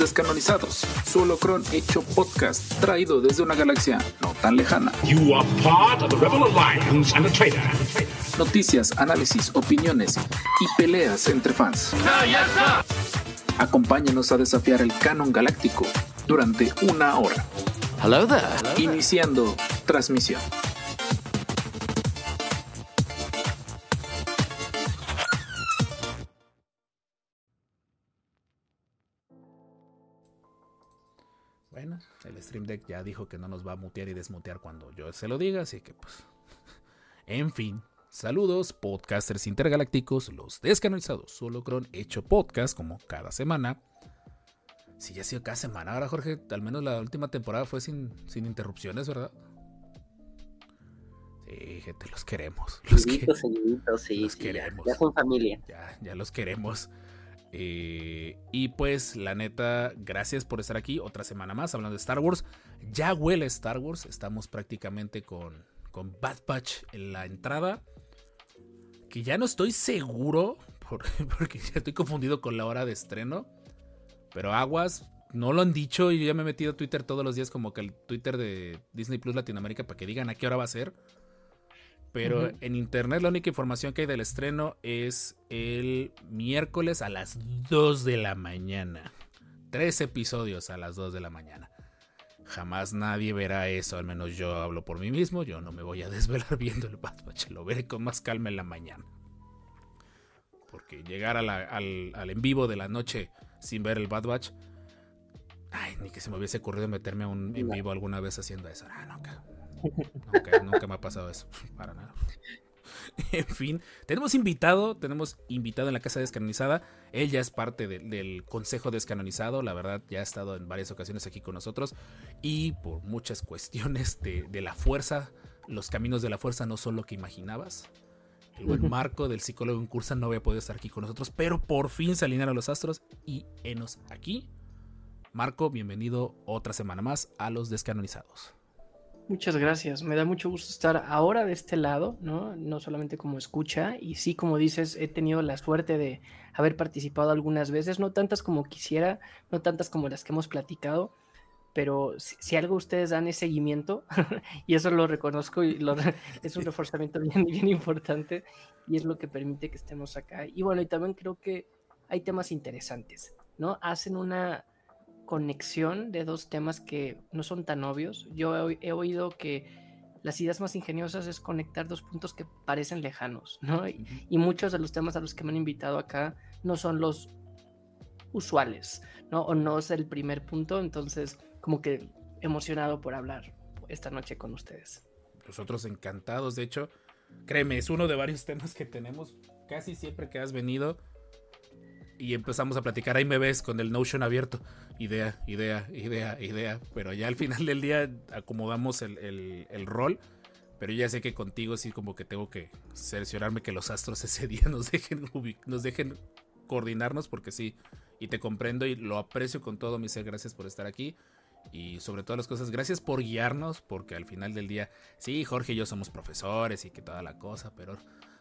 Descanonizados, su holocrón hecho podcast, traído desde una galaxia no tan lejana. You are part of the Rebel Alliance and a traitor. Noticias, análisis, opiniones y peleas entre fans. Acompáñenos a desafiar el canon galáctico durante una hora. Hello there. Iniciando transmisión. Bueno, el Stream Deck ya dijo que no nos va a mutear y desmutear cuando yo se lo diga, así que pues... En fin, saludos podcasters intergalácticos, los descanonizados, su holocrón hecho podcast como cada semana. Sí, ya ha sido cada semana ahora, Jorge, al menos la última temporada fue sin interrupciones, ¿verdad? Sí, gente, los queremos. Seguiditos, sí, los queremos. Ya son familia. Ya los queremos. Y pues la neta, gracias por estar aquí otra semana más hablando de Star Wars. Ya huele Star Wars, estamos prácticamente con Bad Batch en la entrada, que ya no estoy seguro porque ya estoy confundido con la hora de estreno, pero aguas, no lo han dicho y yo ya me he metido a Twitter todos los días, como que el Twitter de Disney Plus Latinoamérica, para que digan a qué hora va a ser. Pero en internet la única información que hay del estreno es el miércoles a las 2 de la mañana. 3 episodios a las 2 de la mañana. Jamás nadie verá eso, al menos yo hablo por mí mismo. Yo no me voy a desvelar viendo el Bad Batch, lo veré con más calma en la mañana. Porque llegar al en vivo de la noche sin ver el Bad Batch... Ay, ni que se me hubiese ocurrido meterme a un en vivo alguna vez haciendo eso. Nunca me ha pasado eso, para nada. En fin, tenemos invitado en la Casa Descanonizada. Él ya es parte del Consejo Descanonizado. La verdad, ya ha estado en varias ocasiones aquí con nosotros. Y por muchas cuestiones de la fuerza, los caminos de la fuerza no son lo que imaginabas. El buen Marco, del psicólogo en cursa, no había podido estar aquí con nosotros, pero por fin se alinearon los astros y henos aquí. Marco, bienvenido otra semana más a los Descanonizados. Muchas gracias, me da mucho gusto estar ahora de este lado, no solamente como escucha, y sí, como dices, he tenido la suerte de haber participado algunas veces, no tantas como quisiera, no tantas como las que hemos platicado, pero si algo ustedes dan es seguimiento, y eso lo reconozco, y es un reforzamiento bien importante, y es lo que permite que estemos acá. Y bueno, y también creo que hay temas interesantes, ¿no? Hacen una conexión de dos temas que no son tan obvios. Yo he oído que las ideas más ingeniosas es conectar dos puntos que parecen lejanos, ¿no? Y muchos de los temas a los que me han invitado acá no son los usuales, ¿no? O no es el primer punto, entonces como que emocionado por hablar esta noche con ustedes. Nosotros encantados, de hecho, créeme, es uno de varios temas que tenemos casi siempre que has venido. Y empezamos a platicar, ahí me ves con el Notion abierto, idea, pero ya al final del día acomodamos el rol, pero ya sé que contigo sí como que tengo que cerciorarme que los astros ese día nos dejen coordinarnos, porque sí, y te comprendo y lo aprecio con todo mi ser, gracias por estar aquí, y sobre todas las cosas, gracias por guiarnos, porque al final del día, sí, Jorge y yo somos profesores y que toda la cosa, pero...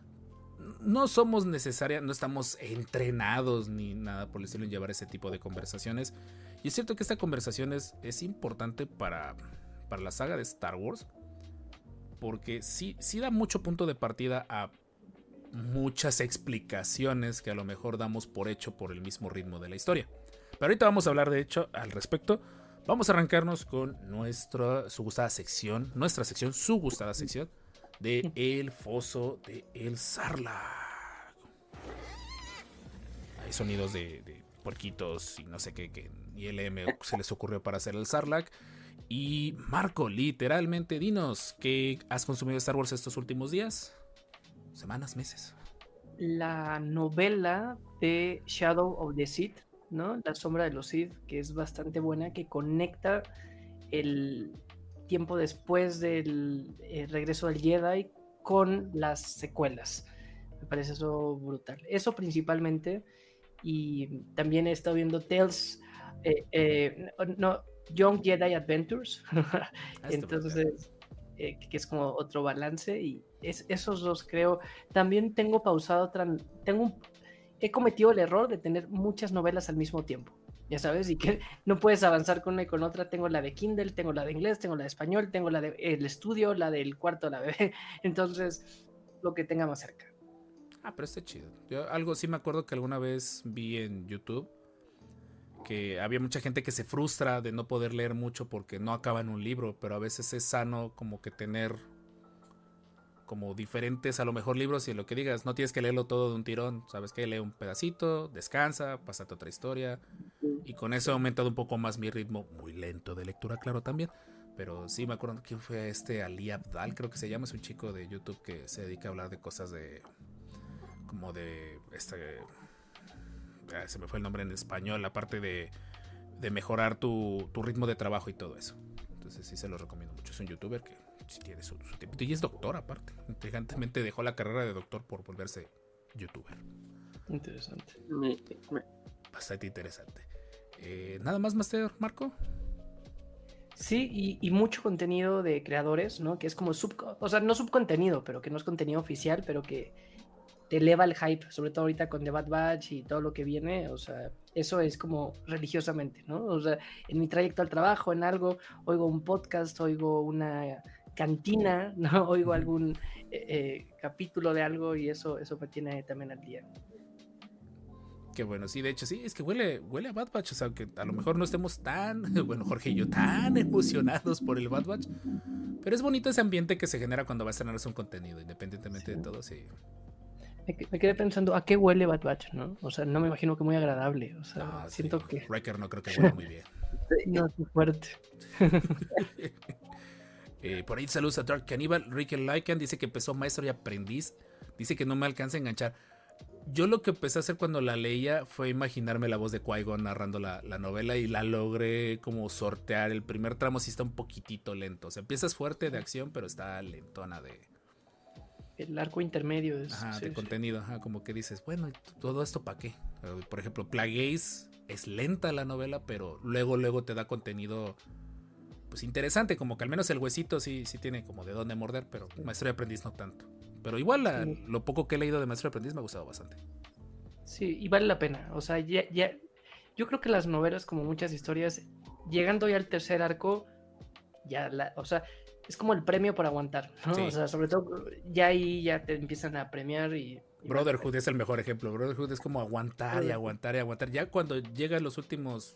no somos necesarias, no estamos entrenados ni nada por el estilo en llevar ese tipo de conversaciones. Y es cierto que esta conversación es importante para la saga de Star Wars, porque sí da mucho punto de partida a muchas explicaciones que a lo mejor damos por hecho por el mismo ritmo de la historia. Pero ahorita vamos a hablar de hecho al respecto. Vamos a arrancarnos con nuestra su gustada sección de El Foso de El Sarlacc. Hay sonidos de puerquitos y no sé qué ILM se les ocurrió para hacer el Sarlacc. Y Marco, literalmente, dinos, ¿qué has consumido de Star Wars estos últimos días? Semanas, meses. La novela de Shadow of the Sith, ¿no? La sombra de los Sith, que es bastante buena, que conecta el tiempo después del regreso del Jedi con las secuelas. Me parece eso brutal. Eso principalmente, y también he estado viendo Tales, Young Jedi Adventures, entonces, que es como otro balance, y esos dos creo. También tengo pausado he cometido el error de tener muchas novelas al mismo tiempo. ya sabes, y que no puedes avanzar con una y con otra. Tengo la de Kindle, tengo la de inglés, tengo la de español, tengo la de el estudio, la del cuarto, la bebé. Entonces, lo que tenga más cerca. Ah, pero está chido. Yo algo sí me acuerdo que alguna vez vi en YouTube que había mucha gente que se frustra de no poder leer mucho porque no acaban un libro, pero a veces es sano como que tener como diferentes a lo mejor libros y lo que digas, no tienes que leerlo todo de un tirón, sabes que lee un pedacito, descansa, pásate a otra historia y con eso he aumentado un poco más mi ritmo, muy lento de lectura, claro, también, pero sí me acuerdo quién fue Ali Abdal, creo que se llama, es un chico de YouTube que se dedica a hablar de cosas de como de se me fue el nombre en español, la parte de mejorar tu ritmo de trabajo y todo eso. Entonces sí se lo recomiendo mucho. Es un youtuber que sí tiene su tiempo. Y es doctor aparte. Inteligentemente dejó la carrera de doctor por volverse youtuber. Interesante. Bastante interesante. ¿Nada más, Master Marco? Sí, y mucho contenido de creadores, ¿no? Que es como o sea, no subcontenido, pero que no es contenido oficial, pero que te eleva el hype, sobre todo ahorita con The Bad Batch y todo lo que viene, o sea, eso es como religiosamente, ¿no? O sea, en mi trayecto al trabajo, en algo, oigo un podcast, oigo una cantina, ¿no? Oigo algún capítulo de algo y eso me tiene también al día. Qué bueno, sí, de hecho, sí, es que huele a Bad Batch, o sea, que a lo mejor no estemos tan, bueno, Jorge y yo, tan emocionados por el Bad Batch, pero es bonito ese ambiente que se genera cuando va a estrenarse un contenido, independientemente de todo, sí. Me quedé pensando, ¿a qué huele Bad Batch, no? O sea, no me imagino que muy agradable. O sea, no, siento sí. que... Wrecker no creo que huela muy bien. No, es fuerte. Por ahí saludos a Dark Cannibal. Rick Lycan dice que empezó maestro y aprendiz. Dice que no me alcanza a enganchar. Yo lo que empecé a hacer cuando la leía fue imaginarme la voz de Qui-Gon narrando la novela y la logré como sortear. El primer tramo sí está un poquitito lento. O sea, empiezas fuerte de acción, pero está lentona de... El arco intermedio es... Ajá, sí, de contenido. Ajá, como que dices, bueno, ¿todo esto para qué? Por ejemplo, Plague Ace es lenta la novela, pero luego te da contenido pues interesante, como que al menos el huesito sí tiene como de dónde morder, pero Maestro y Aprendiz no tanto. Pero igual lo poco que he leído de Maestro y Aprendiz me ha gustado bastante. Sí, y vale la pena. O sea, ya yo creo que las novelas, como muchas historias, llegando ya al tercer arco, o sea, es como el premio por aguantar, ¿no? Sí. O sea, sobre todo, ya ahí ya te empiezan a premiar y Brotherhood es el mejor ejemplo. Brotherhood es como aguantar y aguantar y aguantar. Ya cuando llegan los últimos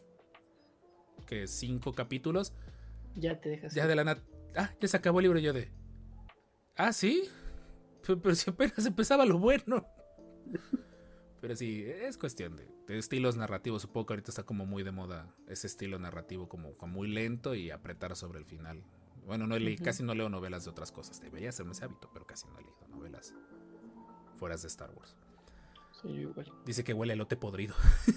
5 capítulos, ya te dejas. Ya de la nada. Ya se acabó el libro. Yo de. ¿Sí? Pero si apenas empezaba lo bueno. Pero sí, es cuestión de estilos narrativos. Supongo que ahorita está como muy de moda ese estilo narrativo, como muy lento y apretar sobre el final. Bueno, casi no leo novelas de otras cosas. Debería hacerme ese hábito, pero casi no he leído novelas fuera de Star Wars. Sí, igual. Dice que huele a elote podrido.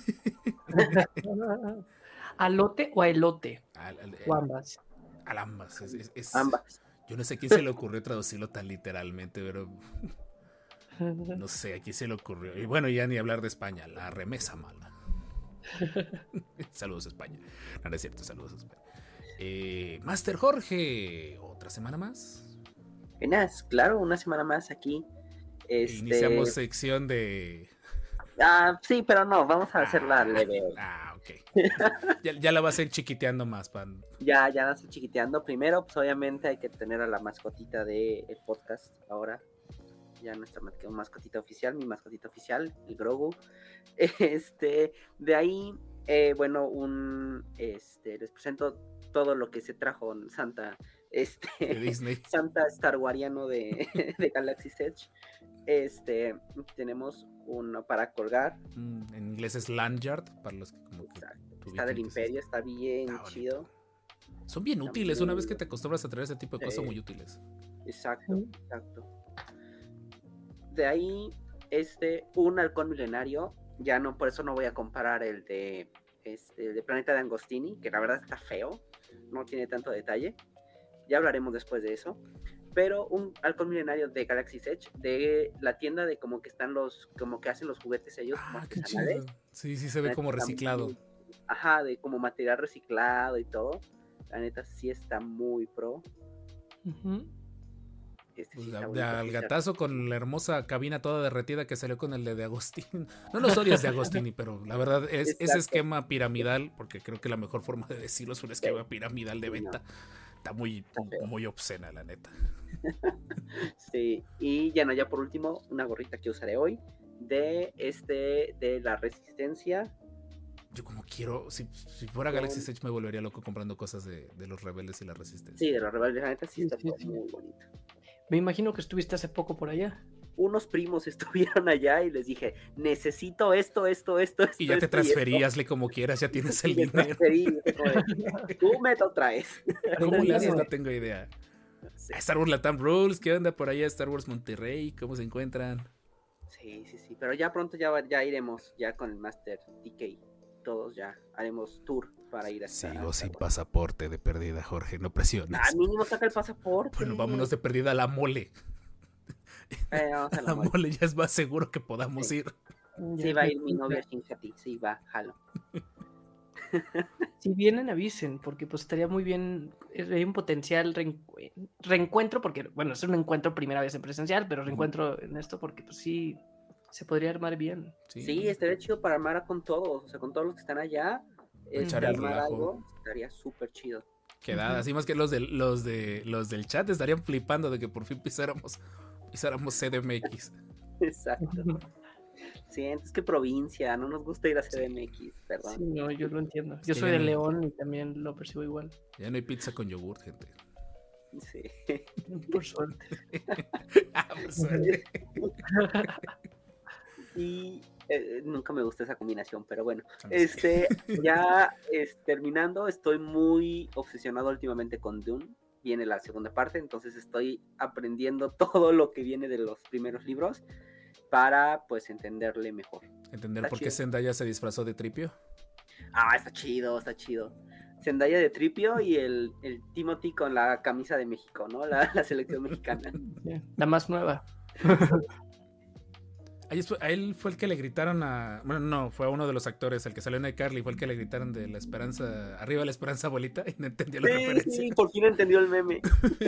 ¿Alote o a elote? O ambas. Al ambas. Ambas. Yo no sé a quién se le ocurrió traducirlo tan literalmente, pero no sé, a quién se le ocurrió. Y bueno, ya ni hablar de España, la remesa mala. Saludos a España. No es cierto, saludos a España. Master Jorge, ¿otra semana más? Buenas, claro, una semana más aquí. Iniciamos sección de... Sí, pero no, vamos a hacerla leve. Ok. ya la vas a ir chiquiteando más, pan. Ya la estoy chiquiteando. Primero, pues obviamente hay que tener a la mascotita del podcast ahora. Ya nuestra mascotita oficial, mi mascotita oficial, el Grogu. De ahí, bueno, les presento todo lo que se trajo en Santa, de Disney. Santa Star Wariano de Galaxy's Edge. Tenemos uno para colgar. En inglés es Lanyard, para los que como que está del Imperio, está bien chido. Son bien útiles, una vez que te acostumbras a traer ese tipo de cosas, son muy útiles. Exacto. De ahí, un halcón milenario. Ya no, por eso no voy a comparar el de Planeta de Angostini, que la verdad está feo, no tiene tanto detalle. Ya hablaremos después de eso. Pero un halcón milenario de Galaxy's Edge, de la tienda de como que hacen los juguetes ellos. Qué chido. Sí, se ve como reciclado. De como material reciclado y todo. La neta sí está muy pro. Este Pues sí está al bonito. gatazo con la hermosa cabina toda derretida que salió con el de Agostini. No los odias de Agostini, pero la verdad es ese Exacto. esquema piramidal, porque creo que la mejor forma de decirlo es un esquema piramidal de Sí, venta. Está muy, feo. muy obscena, la neta. Sí, y ya por último, una gorrita que usaré hoy de la Resistencia. Yo como quiero, si fuera Con- Galaxy Edge me volvería loco comprando cosas de los rebeldes y la resistencia. Sí, de los rebeldes, la neta sí está Sí, todo sí. muy bonito. Me imagino que estuviste hace poco por allá. Unos primos estuvieron allá y les dije, necesito esto. Y ya te transferí, hazle como quieras, ya tienes el dinero. Tú me lo traes. ¿Cómo le haces? Bueno. No tengo idea. Sí, Star Wars Latam Rules, ¿qué onda por allá? Star Wars Monterrey, ¿cómo se encuentran? sí, pero ya pronto ya iremos ya con el Master DK. Todos ya haremos tour para ir a Sigo sin pasaporte de perdida, Jorge, no presiones. mínimo saca el pasaporte. Bueno, vámonos de perdida a la mole. Vamos a A la la mole. mole ya es más seguro que podamos Sí. ir. Sí, va a ir mi novia Shinjati. Sí, va, jalo. Si vienen, avisen, porque pues estaría muy bien. Hay un potencial reencuentro, porque, bueno, es un encuentro primera vez en presencial, pero reencuentro en esto porque pues sí, se podría armar bien. Sí, estaría chido para armar con todos, o sea, con todos los que están allá. Echar el Armar relajo. algo, estaría súper chido. Quedada, así más que los del chat estarían flipando de que por fin pisáramos CDMX. Exacto. Sí, entonces qué provincia, no nos gusta ir a CDMX, Sí, perdón. no, yo lo entiendo. Es Yo que soy ya de no- León y también lo percibo igual. Ya no hay pizza con yogurt, gente. Sí. Por suerte. Pues, Y nunca me gustó esa combinación, pero bueno. A mí sí. Terminando, estoy muy obsesionado últimamente con Dune. Viene la segunda parte, entonces estoy aprendiendo todo lo que viene de los primeros libros para pues entenderle mejor. ¿Entender Está por qué chido. Zendaya se disfrazó de Tripio? Ah, está chido. Zendaya de Tripio y el Timothy con la camisa de México, ¿no? La selección mexicana. Sí, la más nueva. A él fue el que le gritaron a... Bueno, no, fue a uno de los actores, el que salió en iCarly, fue el que le gritaron de la esperanza... Arriba la esperanza, abuelita, y no entendió la referencia. Sí, por fin entendió el meme.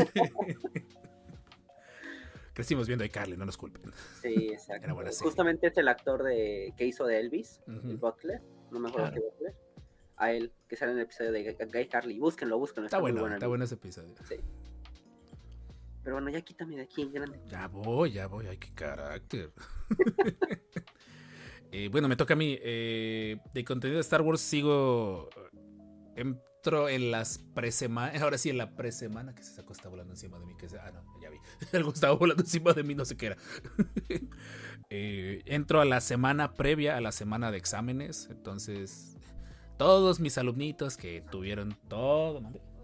Crecimos viendo iCarly, no nos culpen. Sí, exacto. Era buena serie. Justamente es el actor que hizo de Elvis, Ujú. el Butler, no me acuerdo Claro. qué Butler. A él, que sale en el episodio de Guy Harley. Búsquenlo. Está muy bueno, el está bueno ese episodio. Sí. Pero bueno, ya quítame de aquí en grande. Ya voy, ay, qué carácter. Bueno, me toca a mí. De contenido de Star Wars sigo... Entro en las presemanas. Ahora sí, en la presemana que se sacó, está volando encima de mí. No, ya vi. Algo estaba volando encima de mí, no sé qué era. Entro a la semana previa a la semana de exámenes. Entonces, todos mis alumnitos que tuvieron todo.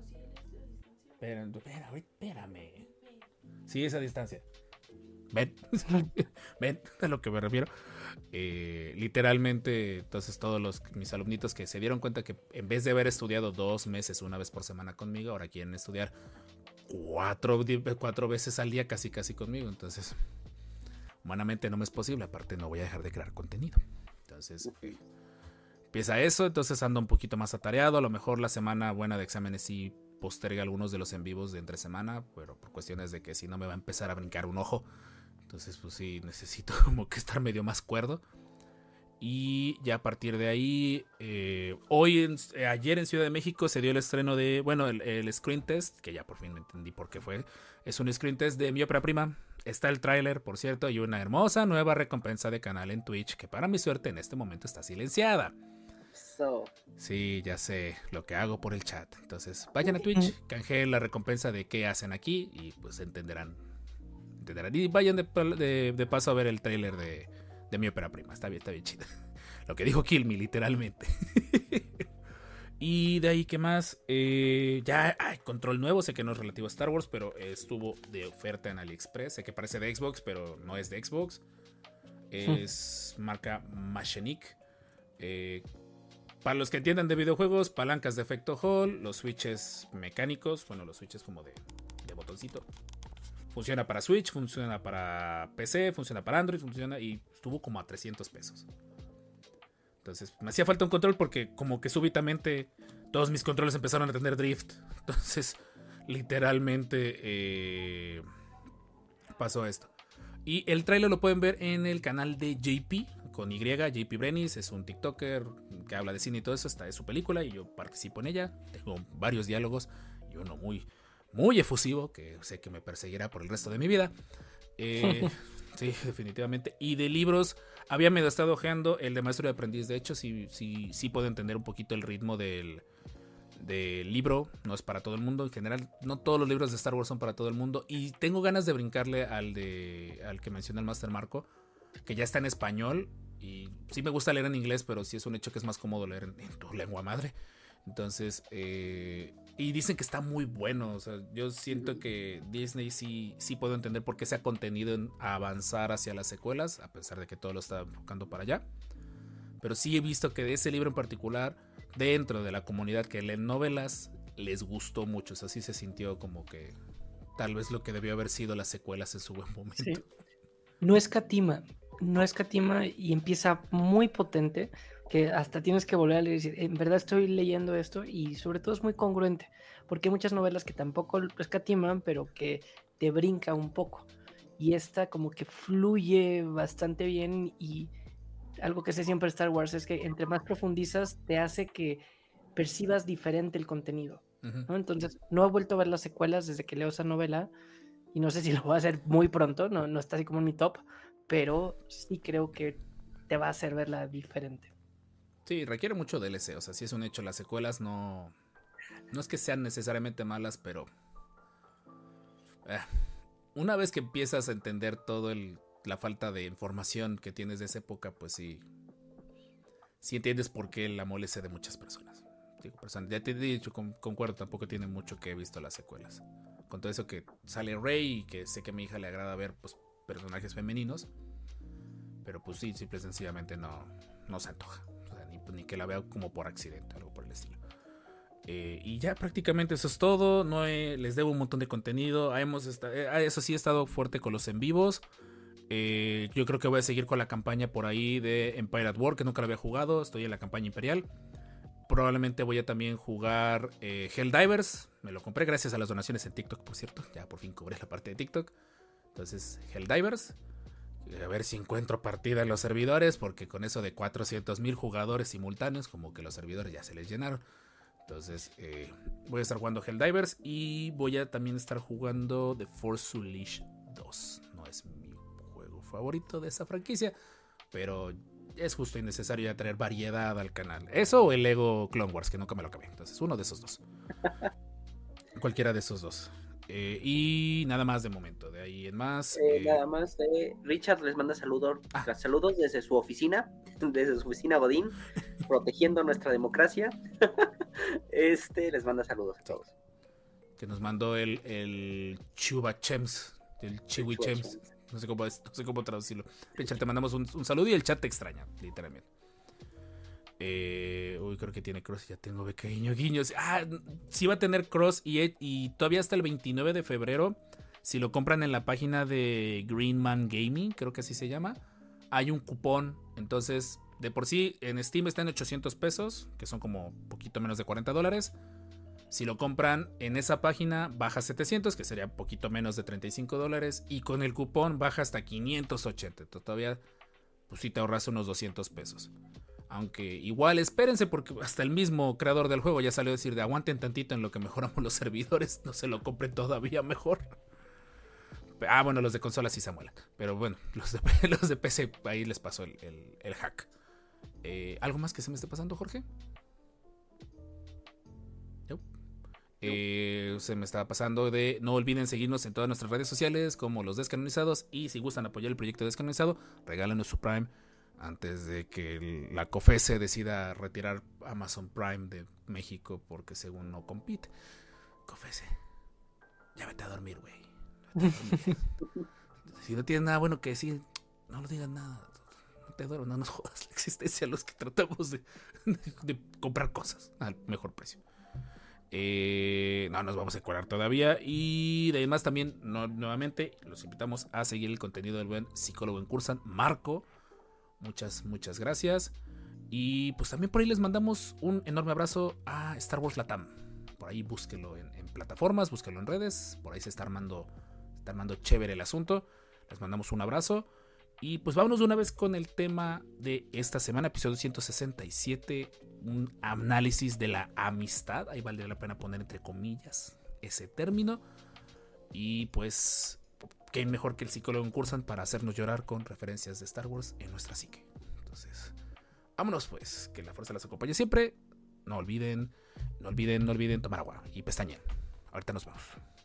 Espérame. Sí, esa distancia. Ven, a lo que me refiero. Literalmente, entonces todos mis alumnitos que se dieron cuenta que en vez de haber estudiado 2 meses una vez por semana conmigo, ahora quieren estudiar 4 veces al día casi conmigo. Entonces, humanamente no me es posible. Aparte, no voy a dejar de crear contenido. Entonces, empieza eso. Entonces ando un poquito más atareado. A lo mejor la semana buena de exámenes sí posterga algunos de los en vivos de entre semana, pero por cuestiones de que si no me va a empezar a brincar un ojo. Entonces pues sí, necesito como que estar medio más cuerdo. Y ya a partir de ahí, ayer en Ciudad de México se dio el estreno de, bueno, el screen test, que ya por fin entendí por qué fue. Es un screen test de mi ópera prima. Está el tráiler, por cierto, y una hermosa nueva recompensa de canal en Twitch, que para mi suerte en este momento está silenciada. Sí, ya sé lo que hago por el chat. Entonces, vayan a Twitch, canjeen la recompensa de qué hacen aquí y pues entenderán. Y vayan de paso a ver el tráiler de mi ópera prima. Está bien chido. Lo que dijo Kill Me, literalmente. Y de ahí, ¿qué más? Ya hay control nuevo. Sé que no es relativo a Star Wars, pero estuvo de oferta en AliExpress. Sé que parece de Xbox, pero no es de Xbox. Es marca Machenik. Para los que entiendan de videojuegos, palancas de efecto Hall, los switches mecánicos, bueno, los switches como de botoncito. Funciona para Switch, funciona para PC, funciona para Android, funciona y estuvo como a 300 pesos. Entonces me hacía falta un control porque como que súbitamente todos mis controles empezaron a tener drift. Entonces literalmente pasó esto. Y el tráiler lo pueden ver en el canal de JP, con Y, JP Brenis, es un TikToker que habla de cine y todo eso, esta es su película y yo participo en ella, tengo varios diálogos y uno muy, muy efusivo, que sé que me perseguirá por el resto de mi vida. Sí, definitivamente. Y de libros, había medio estado ojeando el de Maestro y Aprendiz, de hecho sí puedo entender un poquito el ritmo del libro, no es para todo el mundo en general, no todos los libros de Star Wars son para todo el mundo y tengo ganas de brincarle al que menciona el Master Marco, que ya está en español y sí me gusta leer en inglés, pero sí es un hecho que es más cómodo leer en tu lengua madre. Entonces, y dicen que está muy bueno, o sea, yo siento que Disney sí puedo entender por qué se ha contenido en avanzar hacia las secuelas, a pesar de que todo lo está enfocando para allá. Pero sí he visto que de ese libro en particular, dentro de la comunidad que leen novelas, les gustó mucho. O sea, sí se sintió como que tal vez lo que debió haber sido las secuelas en su buen momento. Sí. No escatima y empieza muy potente, que hasta tienes que volver a leer y decir, en verdad estoy leyendo esto, y sobre todo es muy congruente, porque hay muchas novelas que tampoco escatiman, pero que te brinca un poco. Y esta como que fluye bastante bien, y algo que sé siempre de Star Wars es que entre más profundizas te hace que percibas diferente el contenido, ¿no? Entonces no he vuelto a ver las secuelas desde que leo esa novela y no sé si lo voy a hacer muy pronto, no está así como en mi top, pero sí creo que te va a hacer verla diferente. Sí, requiere mucho DLC, o sea, sí es un hecho, las secuelas no es que sean necesariamente malas, pero una vez que empiezas a entender todo la falta de información que tienes de esa época, pues sí entiendes por qué la molestia de muchas personas. Digo, ya te he dicho, concuerdo, tampoco tiene mucho que he visto las secuelas. Con todo eso que sale Rey y que sé que a mi hija le agrada ver pues personajes femeninos, pero pues sí, simple y sencillamente no se antoja. O sea, ni que la vea como por accidente, algo por el estilo. Y ya prácticamente eso es todo. Les debo un montón de contenido. Eso sí, he estado fuerte con los en vivos. Yo creo que voy a seguir con la campaña por ahí de Empire at War, que nunca la había jugado. Estoy en la campaña imperial. Probablemente voy a también jugar Helldivers. Me lo compré gracias a las donaciones en TikTok, por cierto. Ya por fin cobré la parte de TikTok. Entonces, Helldivers. A ver si encuentro partida en los servidores, porque con eso de 400,000 jugadores simultáneos, como que los servidores ya se les llenaron. Entonces, voy a estar jugando Helldivers y voy a también estar jugando The Force Unleashed 2. No es mi juego favorito de esa franquicia, pero es justo y necesario ya traer variedad al canal. Eso o el Lego Clone Wars, que nunca me lo acabé. Entonces, uno de esos dos. Cualquiera de esos dos. Y nada más de momento. De ahí en más. Nada más. Richard les manda saludos desde su oficina Godín, protegiendo nuestra democracia. Les manda saludos a todos. Que nos mandó el Chuba Chems, el Chiwi Chems. No sé cómo traducirlo. Richard, te mandamos un saludo y el chat te extraña, literalmente. Creo que tiene cross. Ya tengo guiños. Sí va a tener cross y todavía hasta el 29 de febrero. Si lo compran en la página de Greenman Gaming, creo que así se llama, hay un cupón. Entonces, de por sí en Steam está en 800 pesos, que son como poquito menos de $40. Si lo compran en esa página, baja 700, que sería poquito menos de $35. Y con el cupón baja hasta 580. Entonces, todavía, pues sí te ahorras unos 200 pesos. Aunque igual espérense, porque hasta el mismo creador del juego ya salió a decir de aguanten tantito en lo que mejoramos los servidores, no se lo compren todavía mejor. Bueno, los de consola sí se amuelan, pero bueno, los de PC ahí les pasó el hack. ¿Algo más que se me esté pasando, Jorge? No. Se me estaba pasando de no olviden seguirnos en todas nuestras redes sociales como Los Descanonizados, y si gustan apoyar el proyecto Descanonizado, regálanos su Prime antes de que la COFESE decida retirar Amazon Prime de México porque según no compite. COFESE, ya vete a dormir, güey. Si no tienes nada bueno que decir, no lo digas nada. No te duermas, no nos jodas la existencia a los que tratamos de comprar cosas al mejor precio. No nos vamos a decorar todavía. Y además también, nuevamente, los invitamos a seguir el contenido del buen psicólogo en Cursan, Marco. Muchas gracias. Y pues también por ahí les mandamos un enorme abrazo a Star Wars Latam. Por ahí búsquelo en plataformas, búsquelo en redes. Por ahí se está armando está armando chévere el asunto. Les mandamos un abrazo. Y pues vámonos de una vez con el tema de esta semana, episodio 167, un análisis de la amistad. Ahí valdría la pena poner entre comillas ese término. Y pues, qué mejor que el psicólogo en Cursan para hacernos llorar con referencias de Star Wars en nuestra psique. Entonces, vámonos pues, que la fuerza las acompañe siempre. No olviden tomar agua y pestañen. Ahorita nos vemos.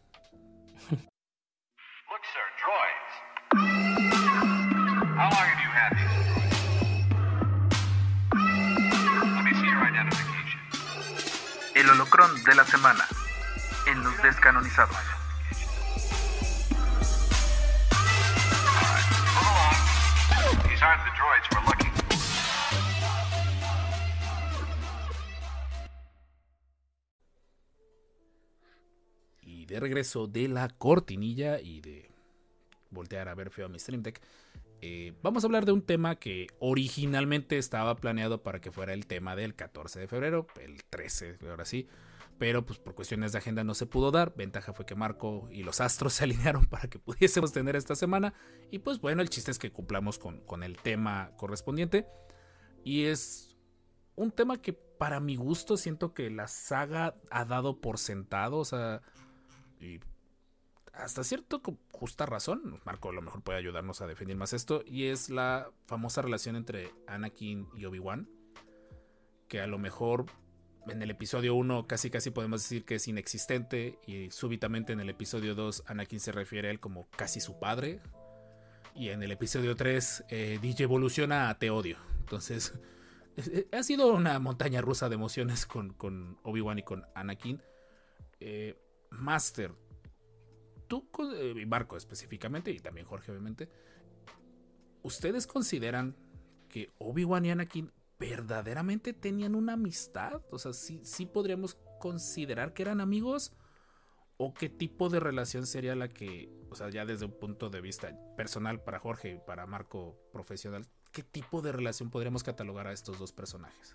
Look, sir, droids. How long have you had these? Let me see your identification. El holocrón de la semana en los descanonizados. Move along. These aren't the droids we're looking for. Y de regreso de la cortinilla y de voltear a ver feo a mi Stream Deck, vamos a hablar de un tema que originalmente estaba planeado para que fuera el tema del 14 de febrero, el 13, ahora sí, pero pues por cuestiones de agenda no se pudo dar. Ventaja fue que Marco y los astros se alinearon para que pudiésemos tener esta semana, y pues bueno, el chiste es que cumplamos con el tema correspondiente, y es un tema que para mi gusto siento que la saga ha dado por sentado, o sea, y hasta cierto justa razón. Marco a lo mejor puede ayudarnos a definir más esto, y es la famosa relación entre Anakin y Obi-Wan, que a lo mejor en el episodio 1 casi podemos decir que es inexistente, y súbitamente en el episodio 2 Anakin se refiere a él como casi su padre, y en el episodio 3 DJ evoluciona a te odio. Entonces ha sido una montaña rusa de emociones con Obi-Wan y con Anakin. Master, tú y Marco específicamente, y también Jorge obviamente, ¿ustedes consideran que Obi-Wan y Anakin verdaderamente tenían una amistad? O sea, ¿sí podríamos considerar que eran amigos? ¿O qué tipo de relación sería la que, o sea, ya desde un punto de vista personal para Jorge y para Marco profesional, qué tipo de relación podríamos catalogar a estos dos personajes?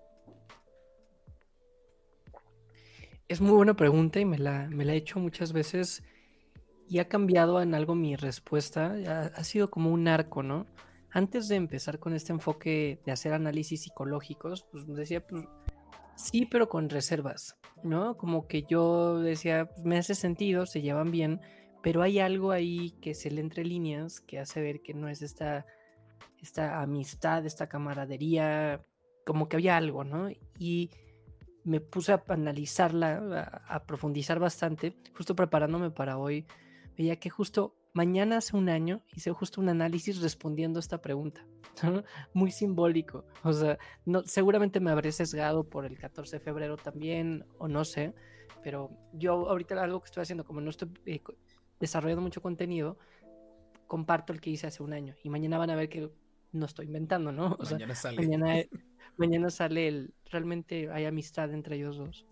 Es muy buena pregunta y me la he hecho muchas veces y ha cambiado en algo mi respuesta. Ha sido como un arco, ¿no? Antes de empezar con este enfoque de hacer análisis psicológicos, pues decía, pues sí, pero con reservas, ¿no? Como que yo decía, pues, me hace sentido, se llevan bien, pero hay algo ahí que se lee entre líneas que hace ver que no es esta amistad, esta camaradería, como que había algo, ¿no? Y me puse a analizarla, a profundizar bastante, justo preparándome para hoy. Veía que justo mañana hace un año hice justo un análisis respondiendo a esta pregunta, ¿no? Muy simbólico. O sea, no, seguramente me habré sesgado por el 14 de febrero también, o no sé, pero yo ahorita algo que estoy haciendo, como no estoy desarrollando mucho contenido, comparto el que hice hace un año, y mañana van a ver que no estoy inventando, ¿no? O mañana sea, sale. mañana sale realmente hay amistad entre ellos dos.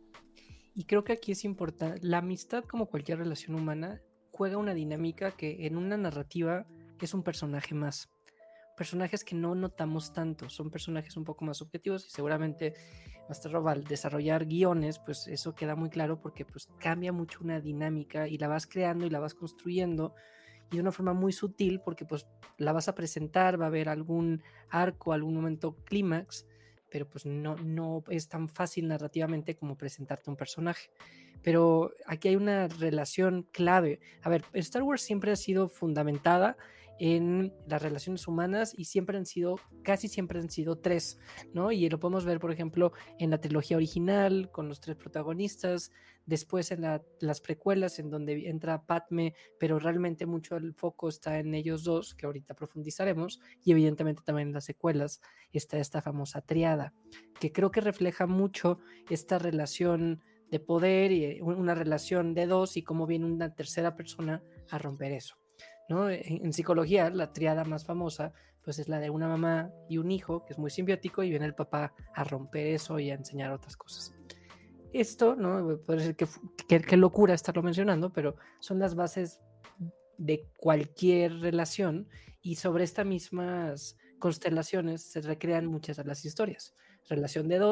Y creo que aquí es importante, la amistad, como cualquier relación humana, juega una dinámica que en una narrativa es un personaje más. Personajes que no notamos tanto, son personajes un poco más subjetivos, y seguramente Master Rob, al desarrollar guiones, pues eso queda muy claro, porque pues cambia mucho una dinámica y la vas creando y la vas construyendo, y de una forma muy sutil, porque pues la vas a presentar, va a haber algún arco, algún momento clímax, pero pues no es tan fácil narrativamente como presentarte un personaje. Pero aquí hay una relación clave. A ver, Star Wars siempre ha sido fundamentada en las relaciones humanas, y casi siempre han sido tres, ¿no? Y lo podemos ver, por ejemplo, en la trilogía original, con los tres protagonistas, después en las precuelas, en donde entra Padme, pero realmente mucho el foco está en ellos dos, que ahorita profundizaremos, y evidentemente también en las secuelas está esta famosa triada, que creo que refleja mucho esta relación de poder y una relación de dos, y cómo viene una tercera persona a romper eso, ¿no? En psicología, la triada más famosa pues es la de una mamá y un hijo, que es muy simbiótico, y viene el papá a romper eso y a enseñar otras cosas. Esto, ¿no? Puede ser que locura estarlo mencionando, pero son las bases de cualquier relación, y sobre estas mismas constelaciones se recrean muchas de las historias. Relación de dos,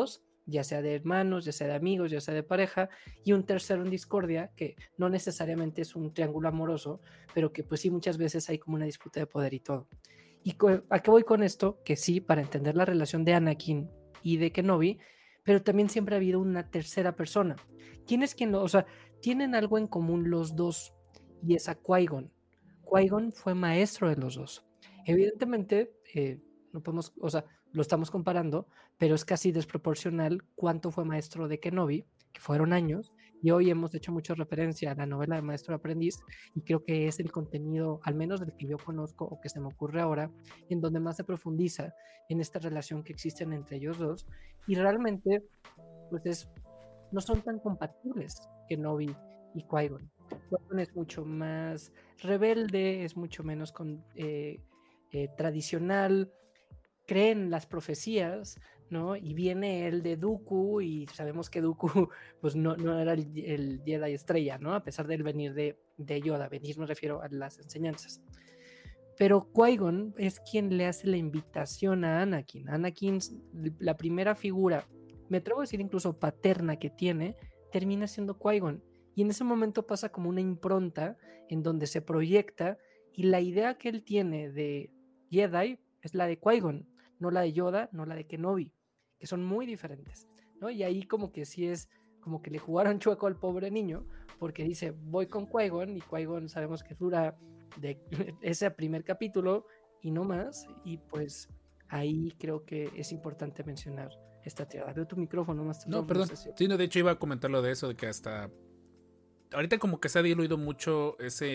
ya sea de hermanos, ya sea de amigos, ya sea de pareja, y un tercero en discordia, que no necesariamente es un triángulo amoroso, pero que pues sí muchas veces hay como una disputa de poder y todo. ¿Y a qué voy con esto? Que sí, para entender la relación de Anakin y de Kenobi, pero también siempre ha habido una tercera persona. ¿Quién es quien lo...? O sea, tienen algo en común los dos, y es a Qui-Gon. Qui-Gon fue maestro de los dos. Evidentemente, no podemos, o sea, lo estamos comparando, pero es casi desproporcional cuánto fue maestro de Kenobi, que fueron años, y hoy hemos hecho mucha referencia a la novela de Maestro Aprendiz, y creo que es el contenido, al menos del que yo conozco o que se me ocurre ahora, en donde más se profundiza en esta relación que existen entre ellos dos, y realmente, pues no son tan compatibles Kenobi y Qui-Gon. Qui-Gon es mucho más rebelde, es mucho menos tradicional, cree en las profecías, ¿no? Y viene él de Dooku, y sabemos que Dooku pues no era el Jedi estrella, ¿no? A pesar de él venir de Yoda, venir me refiero a las enseñanzas. Pero Qui-Gon es quien le hace la invitación a Anakin. Anakin, la primera figura, me atrevo a decir incluso paterna que tiene, termina siendo Qui-Gon. Y en ese momento pasa como una impronta en donde se proyecta, y la idea que él tiene de Jedi es la de Qui-Gon, no la de Yoda, no la de Kenobi, que son muy diferentes, ¿no? Y ahí como que sí es como que le jugaron chueco al pobre niño, porque dice, voy con Qui-Gon, y Qui-Gon sabemos que dura de ese primer capítulo y no más, y pues ahí creo que es importante mencionar esta tirada. Veo tu micrófono más. No, perdón. Sí, no, de hecho iba a comentar lo de eso, de que hasta ahorita como que se ha diluido mucho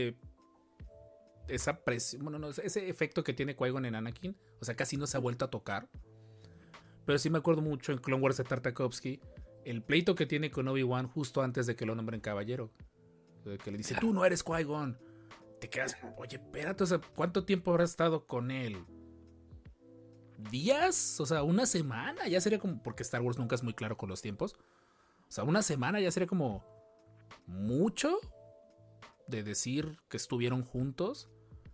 esa presión, bueno, no, ese efecto que tiene Qui-Gon en Anakin, o sea, casi no se ha vuelto a tocar. Pero sí me acuerdo mucho en Clone Wars de Tartakovsky, el pleito que tiene con Obi-Wan justo antes de que lo nombren caballero. Que le dice, tú no eres Qui-Gon. Te quedas, oye, espérate, o sea, ¿cuánto tiempo habrás estado con él? ¿Días? O sea, una semana, ya sería como, porque Star Wars nunca es muy claro con los tiempos. O sea, una semana ya sería como mucho de decir que estuvieron juntos.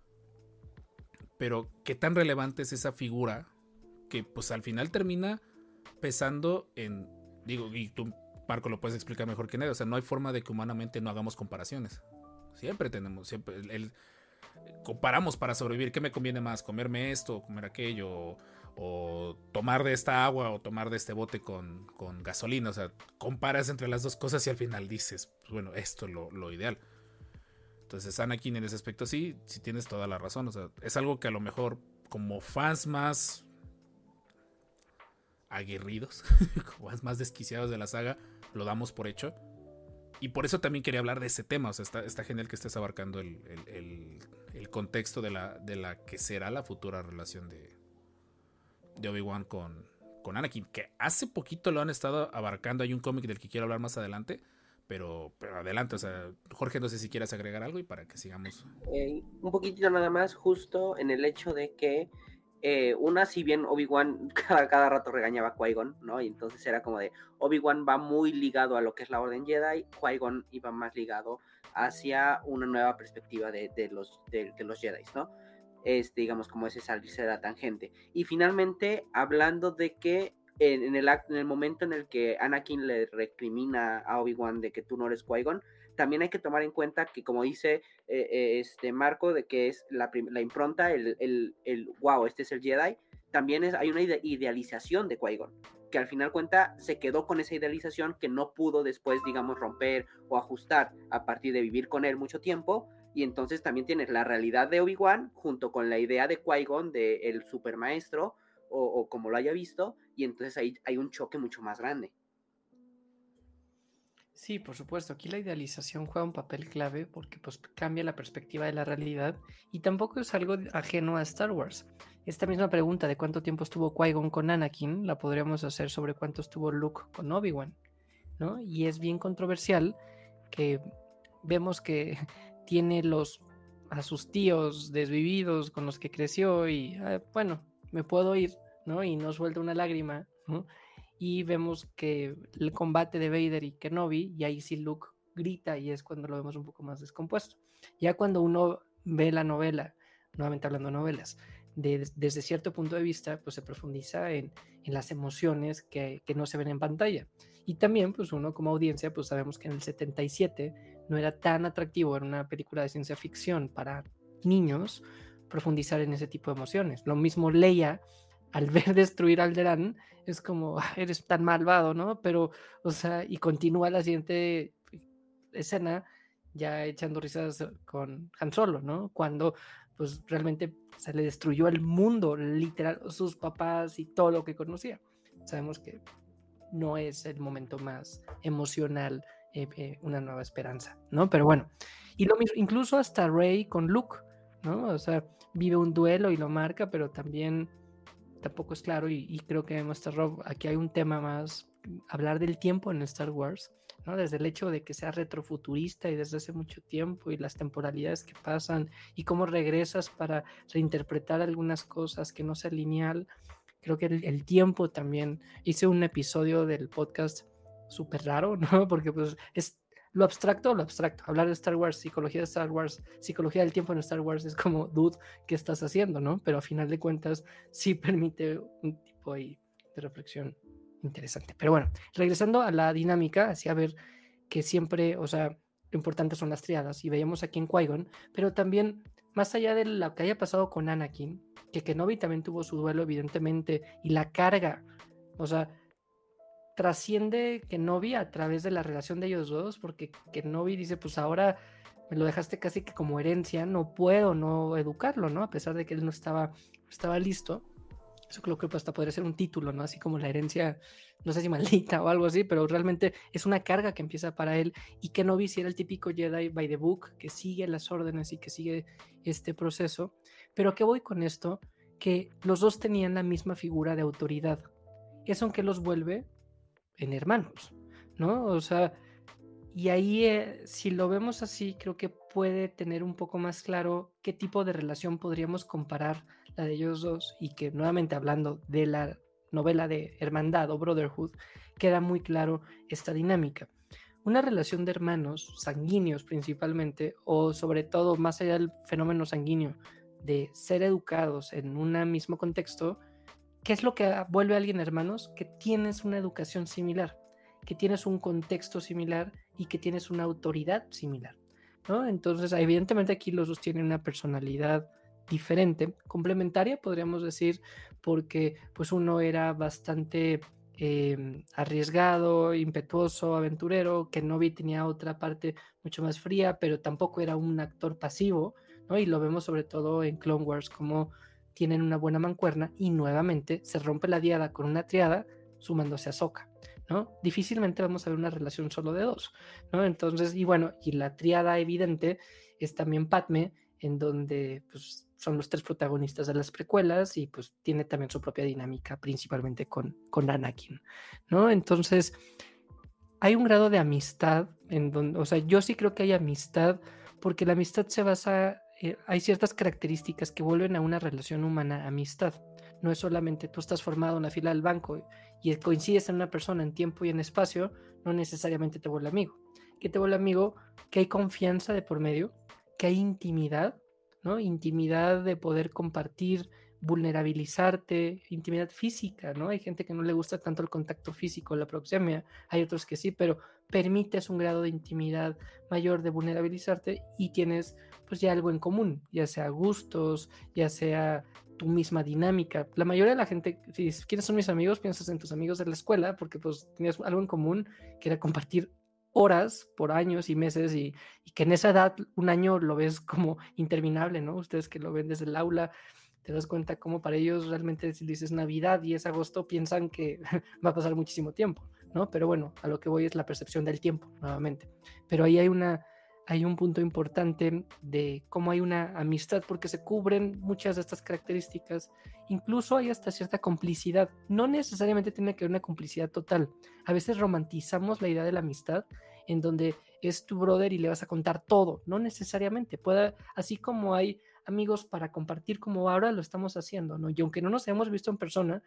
Pero qué tan relevante es esa figura que pues al final termina pesando en, digo, y tú, Marco, lo puedes explicar mejor que nadie, o sea, no hay forma de que humanamente no hagamos comparaciones. Siempre comparamos para sobrevivir. ¿Qué me conviene más? ¿Comerme esto o comer aquello? O tomar de esta agua o tomar de este bote con gasolina. O sea, comparas entre las dos cosas y al final dices, pues bueno, esto es lo ideal. Entonces Anakin en ese aspecto sí tienes toda la razón. O sea, es algo que a lo mejor como fans más aguerridos, como más desquiciados de la saga, lo damos por hecho. Y por eso también quería hablar de ese tema. O sea, está genial que estés abarcando el contexto de la que será la futura relación de Obi-Wan con Anakin. Que hace poquito lo han estado abarcando. Hay un cómic del que quiero hablar más adelante. Pero adelante, o sea, Jorge, no sé si quieras agregar algo y para que sigamos. Un poquitito nada más, justo en el hecho de que si bien Obi-Wan cada rato regañaba a Qui-Gon, ¿no? Y entonces era como de, Obi-Wan va muy ligado a lo que es la Orden Jedi, Qui-Gon iba más ligado hacia una nueva perspectiva de los Jedi, ¿no? Digamos, como ese salirse de la tangente. Y finalmente, hablando de que en el momento en el que Anakin le recrimina a Obi-Wan de que tú no eres Qui-Gon, también hay que tomar en cuenta que, como dice Marco, de que es la impronta, wow, este es el Jedi, también hay una idealización de Qui-Gon, que al final cuenta se quedó con esa idealización que no pudo después, digamos, romper o ajustar a partir de vivir con él mucho tiempo. Y entonces también tienes la realidad de Obi-Wan junto con la idea de Qui-Gon de el supermaestro, o como lo haya visto, y entonces ahí hay un choque mucho más grande. Sí, por supuesto, aquí la idealización juega un papel clave porque pues cambia la perspectiva de la realidad, y tampoco es algo ajeno a Star Wars. Esta misma pregunta de cuánto tiempo estuvo Qui-Gon con Anakin la podríamos hacer sobre cuánto estuvo Luke con Obi-Wan, ¿no? Y es bien controversial que vemos que tiene a sus tíos desvividos con los que creció y bueno, me puedo ir, ¿no? Y no suelta una lágrima, ¿no? Y vemos que el combate de Vader y Kenobi, y ahí sí Luke grita, y es cuando lo vemos un poco más descompuesto. Ya cuando uno ve la novela, nuevamente hablando de novelas, desde cierto punto de vista, pues se profundiza en las emociones que no se ven en pantalla. Y también, pues uno como audiencia, pues sabemos que en el 77 no era tan atractivo en una película de ciencia ficción para niños profundizar en ese tipo de emociones. Lo mismo Leia, al ver destruir a Alderaan, es como, eres tan malvado, ¿no? Pero, o sea, y continúa la siguiente escena ya echando risas con Han Solo, ¿no? Cuando pues realmente se le destruyó el mundo, literal, sus papás y todo lo que conocía. Sabemos que no es el momento más emocional, una nueva esperanza, ¿no? Pero bueno, y lo mismo, incluso hasta Rey con Luke, ¿no? O sea, vive un duelo y lo marca, pero también tampoco es claro, y creo que Master Rob, aquí hay un tema más, hablar del tiempo en Star Wars, ¿no? Desde el hecho de que sea retrofuturista y desde hace mucho tiempo y las temporalidades que pasan y cómo regresas para reinterpretar algunas cosas que no sea lineal. Creo que el tiempo también, hice un episodio del podcast súper raro, ¿no? Porque pues es lo abstracto, hablar de Star Wars, psicología de Star Wars, psicología del tiempo en Star Wars es como, dude, ¿qué estás haciendo, no? Pero a final de cuentas sí permite un tipo ahí de reflexión interesante. Pero bueno, regresando a la dinámica, hacia ver que siempre, o sea, lo importante son las triadas, y veíamos aquí en Qui-Gon, pero también, más allá de lo que haya pasado con Anakin, que Kenobi también tuvo su duelo, evidentemente, y la carga, o sea, trasciende Kenobi a través de la relación de ellos dos, porque Kenobi dice, pues ahora me lo dejaste casi que como herencia, no puedo no educarlo, ¿no? A pesar de que él no estaba listo. Eso creo que hasta podría ser un título, ¿no? Así como la herencia, no sé si maldita o algo así, pero realmente es una carga que empieza para él, y Kenobi si era el típico Jedi by the book, que sigue las órdenes y que sigue este proceso. Pero ¿a qué voy con esto? Que los dos tenían la misma figura de autoridad. Eso en que los vuelve en hermanos, ¿no? O sea, y ahí si lo vemos así, creo que puede tener un poco más claro qué tipo de relación podríamos comparar la de ellos dos, y que nuevamente hablando de la novela de Hermandad o Brotherhood, queda muy claro esta dinámica. Una relación de hermanos sanguíneos principalmente, o sobre todo más allá del fenómeno sanguíneo, de ser educados en un mismo contexto. ¿Qué es lo que vuelve a alguien hermanos? Que tienes una educación similar, que tienes un contexto similar y que tienes una autoridad similar, ¿no? Entonces, evidentemente aquí los dos tienen una personalidad diferente, complementaria, podríamos decir, porque pues uno era bastante arriesgado, impetuoso, aventurero, Kenobi tenía otra parte mucho más fría, pero tampoco era un actor pasivo, ¿no? Y lo vemos sobre todo en Clone Wars, como tienen una buena mancuerna, y nuevamente se rompe la diada con una triada sumándose a Ahsoka, ¿no? Difícilmente vamos a ver una relación solo de dos, ¿no? Entonces, y bueno, y la triada evidente es también Padme, en donde pues son los tres protagonistas de las precuelas, y pues tiene también su propia dinámica, principalmente con Anakin, ¿no? Entonces, hay un grado de amistad en donde, o sea, yo sí creo que hay amistad, porque la amistad se basa, hay ciertas características que vuelven a una relación humana amistad. No es solamente tú estás formado en la fila del banco y coincides en una persona en tiempo y en espacio, no necesariamente te vuelve amigo. Que te vuelve amigo, que hay confianza de por medio, que hay intimidad, ¿no? Intimidad de poder compartir, vulnerabilizarte, intimidad física, ¿no? Hay gente que no le gusta tanto el contacto físico, la proxemia, hay otros que sí, pero permites un grado de intimidad mayor, de vulnerabilizarte, y tienes pues ya algo en común, ya sea gustos, ya sea tu misma dinámica. La mayoría de la gente, si quiénes son mis amigos, piensas en tus amigos de la escuela, porque pues tenías algo en común, que era compartir horas por años y meses, y que en esa edad un año lo ves como interminable, ¿no? Ustedes que lo ven desde el aula, te das cuenta cómo para ellos realmente si dices Navidad y es agosto, piensan que va a pasar muchísimo tiempo, ¿no? Pero bueno, a lo que voy es la percepción del tiempo, nuevamente. Pero ahí hay un punto importante de cómo hay una amistad, porque se cubren muchas de estas características. Incluso hay hasta cierta complicidad. No necesariamente tiene que haber una complicidad total. A veces romantizamos la idea de la amistad, en donde es tu brother y le vas a contar todo. No necesariamente. Puede, así como hay amigos para compartir, como ahora lo estamos haciendo, ¿no? Y aunque no nos hayamos visto en persona,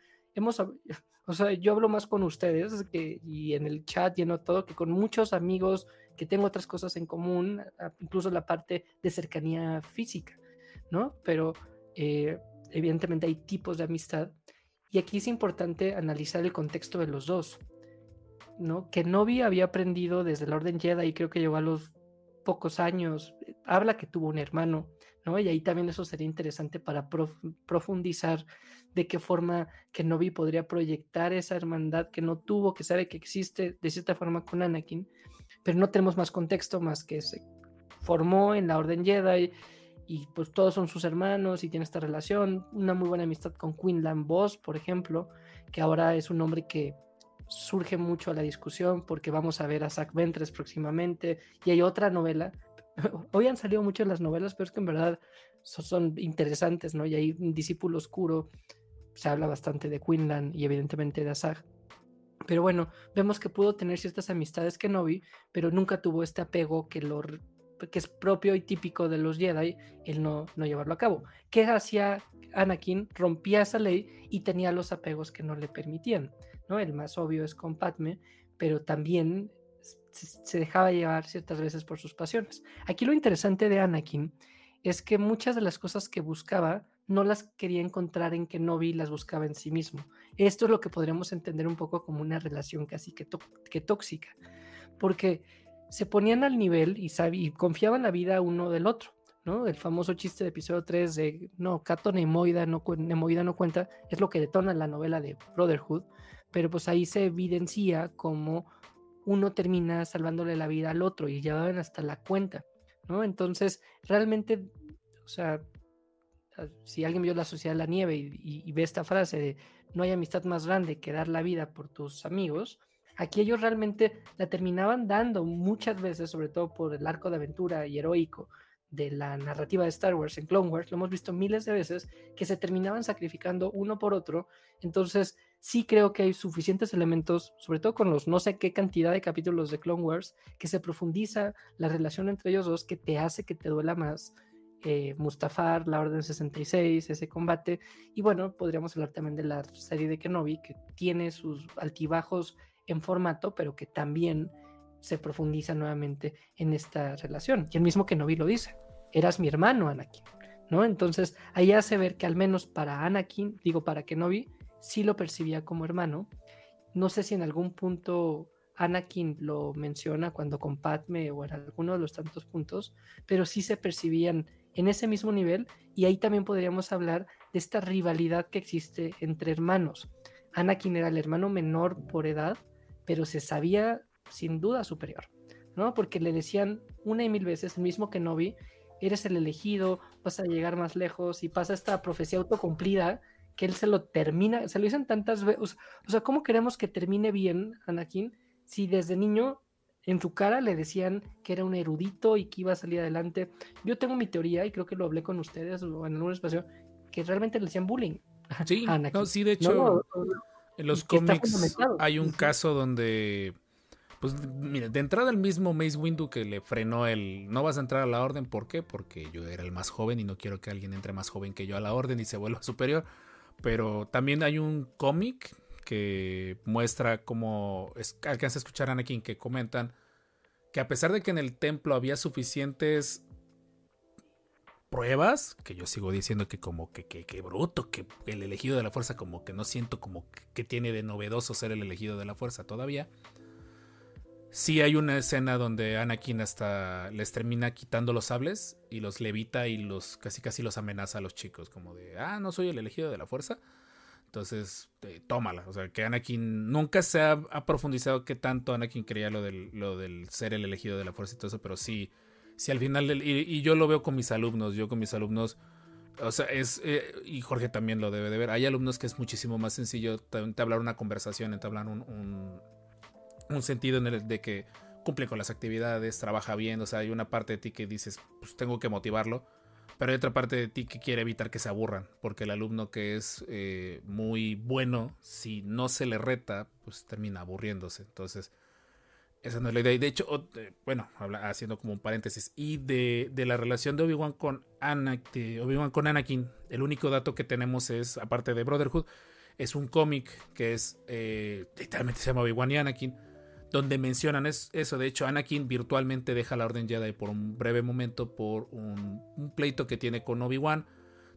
o sea, yo hablo más con ustedes y en el chat lleno todo, que con muchos amigos que tengo otras cosas en común, incluso la parte de cercanía física, ¿no? Pero evidentemente hay tipos de amistad, y aquí es importante analizar el contexto de los dos, ¿no? Kenobi había aprendido desde la Orden Jedi y creo que llegó a los pocos años, habla que tuvo un hermano, ¿no? Y ahí también eso sería interesante para profundizar de qué forma Kenobi podría proyectar esa hermandad que no tuvo, que sabe que existe de cierta forma con Anakin, pero no tenemos más contexto más que se formó en la Orden Jedi y pues todos son sus hermanos y tiene esta relación, una muy buena amistad con Quinlan Vos, por ejemplo, que ahora es un nombre que surge mucho a la discusión porque vamos a ver a Zach Ventress próximamente y hay otra novela. Hoy han salido muchas las novelas, pero es que en verdad son interesantes, ¿no? Y hay un discípulo oscuro, se habla bastante de Quinlan y evidentemente de Azag. Pero bueno, vemos que pudo tener ciertas amistades Kenobi, pero nunca tuvo este apego que es propio y típico de los Jedi, el no llevarlo a cabo. ¿Qué hacía Anakin? Rompía esa ley y tenía los apegos que no le permitían, ¿no? El más obvio es con Padme, pero también se dejaba llevar ciertas veces por sus pasiones. Aquí lo interesante de Anakin es que muchas de las cosas que buscaba no las quería encontrar en Kenobi, las buscaba en sí mismo. Esto es lo que podríamos entender un poco como una relación casi que tóxica, porque se ponían al nivel y confiaban la vida uno del otro, ¿no? El famoso chiste de episodio 3 de no, Cato Nemoida no cuenta, es lo que detona la novela de Brotherhood, pero pues ahí se evidencia como uno termina salvándole la vida al otro y llevaban hasta la cuenta, ¿no? Entonces, realmente, o sea, si alguien vio La Sociedad de la Nieve y ve esta frase de no hay amistad más grande que dar la vida por tus amigos, aquí ellos realmente la terminaban dando muchas veces, sobre todo por el arco de aventura y heroico de la narrativa de Star Wars en Clone Wars, lo hemos visto miles de veces, que se terminaban sacrificando uno por otro. Entonces sí creo que hay suficientes elementos, sobre todo con los no sé qué cantidad de capítulos de Clone Wars, que se profundiza la relación entre ellos dos, que te hace que te duela más Mustafar, la Orden 66, ese combate. Y bueno, podríamos hablar también de la serie de Kenobi, que tiene sus altibajos en formato, pero que también se profundiza nuevamente en esta relación. Y el mismo Kenobi lo dice, eras mi hermano, Anakin, ¿no? Entonces ahí hace ver que al menos para Anakin, para Kenobi, sí lo percibía como hermano. No sé si en algún punto Anakin lo menciona cuando con Padme o en alguno de los tantos puntos, pero sí se percibían en ese mismo nivel, y ahí también podríamos hablar de esta rivalidad que existe entre hermanos. Anakin era el hermano menor por edad, pero se sabía sin duda superior, ¿no? Porque le decían una y mil veces, el mismo Kenobi, eres el elegido, vas a llegar más lejos, y pasa esta profecía autocumplida que él se lo dicen tantas veces. O sea, ¿cómo queremos que termine bien Anakin si desde niño en su cara le decían que era un erudito y que iba a salir adelante? Yo tengo mi teoría, y creo que lo hablé con ustedes o en algún espacio, que realmente le decían bullying. Sí, Anakin. no, sí, de hecho, en los cómics hay un caso donde, pues, mira, de entrada el mismo Mace Windu que le frenó no vas a entrar a la orden, ¿por qué? Porque yo era el más joven y no quiero que alguien entre más joven que yo a la orden y se vuelva superior. Pero también hay un cómic que muestra cómo alcanza a escuchar a Anakin que comentan que a pesar de que en el templo había suficientes pruebas, que yo sigo diciendo que como que bruto, que el elegido de la fuerza como que no siento como que tiene de novedoso ser el elegido de la fuerza todavía. Sí hay una escena donde Anakin hasta les termina quitando los sables y los levita y casi los amenaza a los chicos, como de, no soy el elegido de la fuerza. Entonces, tómala. O sea, que Anakin nunca se ha profundizado qué tanto Anakin creía lo del ser el elegido de la fuerza y todo eso, pero sí al final, y yo lo veo con mis alumnos, o sea, y Jorge también lo debe de ver, hay alumnos que es muchísimo más sencillo entablar una conversación, entablar un sentido en el de que cumple con las actividades, trabaja bien, o sea, hay una parte de ti que dices, pues tengo que motivarlo, pero hay otra parte de ti que quiere evitar que se aburran, porque el alumno que es muy bueno, si no se le reta, pues termina aburriéndose. Entonces, esa no es la idea. Y de hecho, bueno, haciendo como un paréntesis, y de la relación de Obi-Wan con Anakin, el único dato que tenemos es, aparte de Brotherhood, es un cómic que es, literalmente se llama Obi-Wan y Anakin, donde mencionan eso. De hecho, Anakin virtualmente deja la Orden Jedi por un breve momento por un pleito que tiene con Obi-Wan,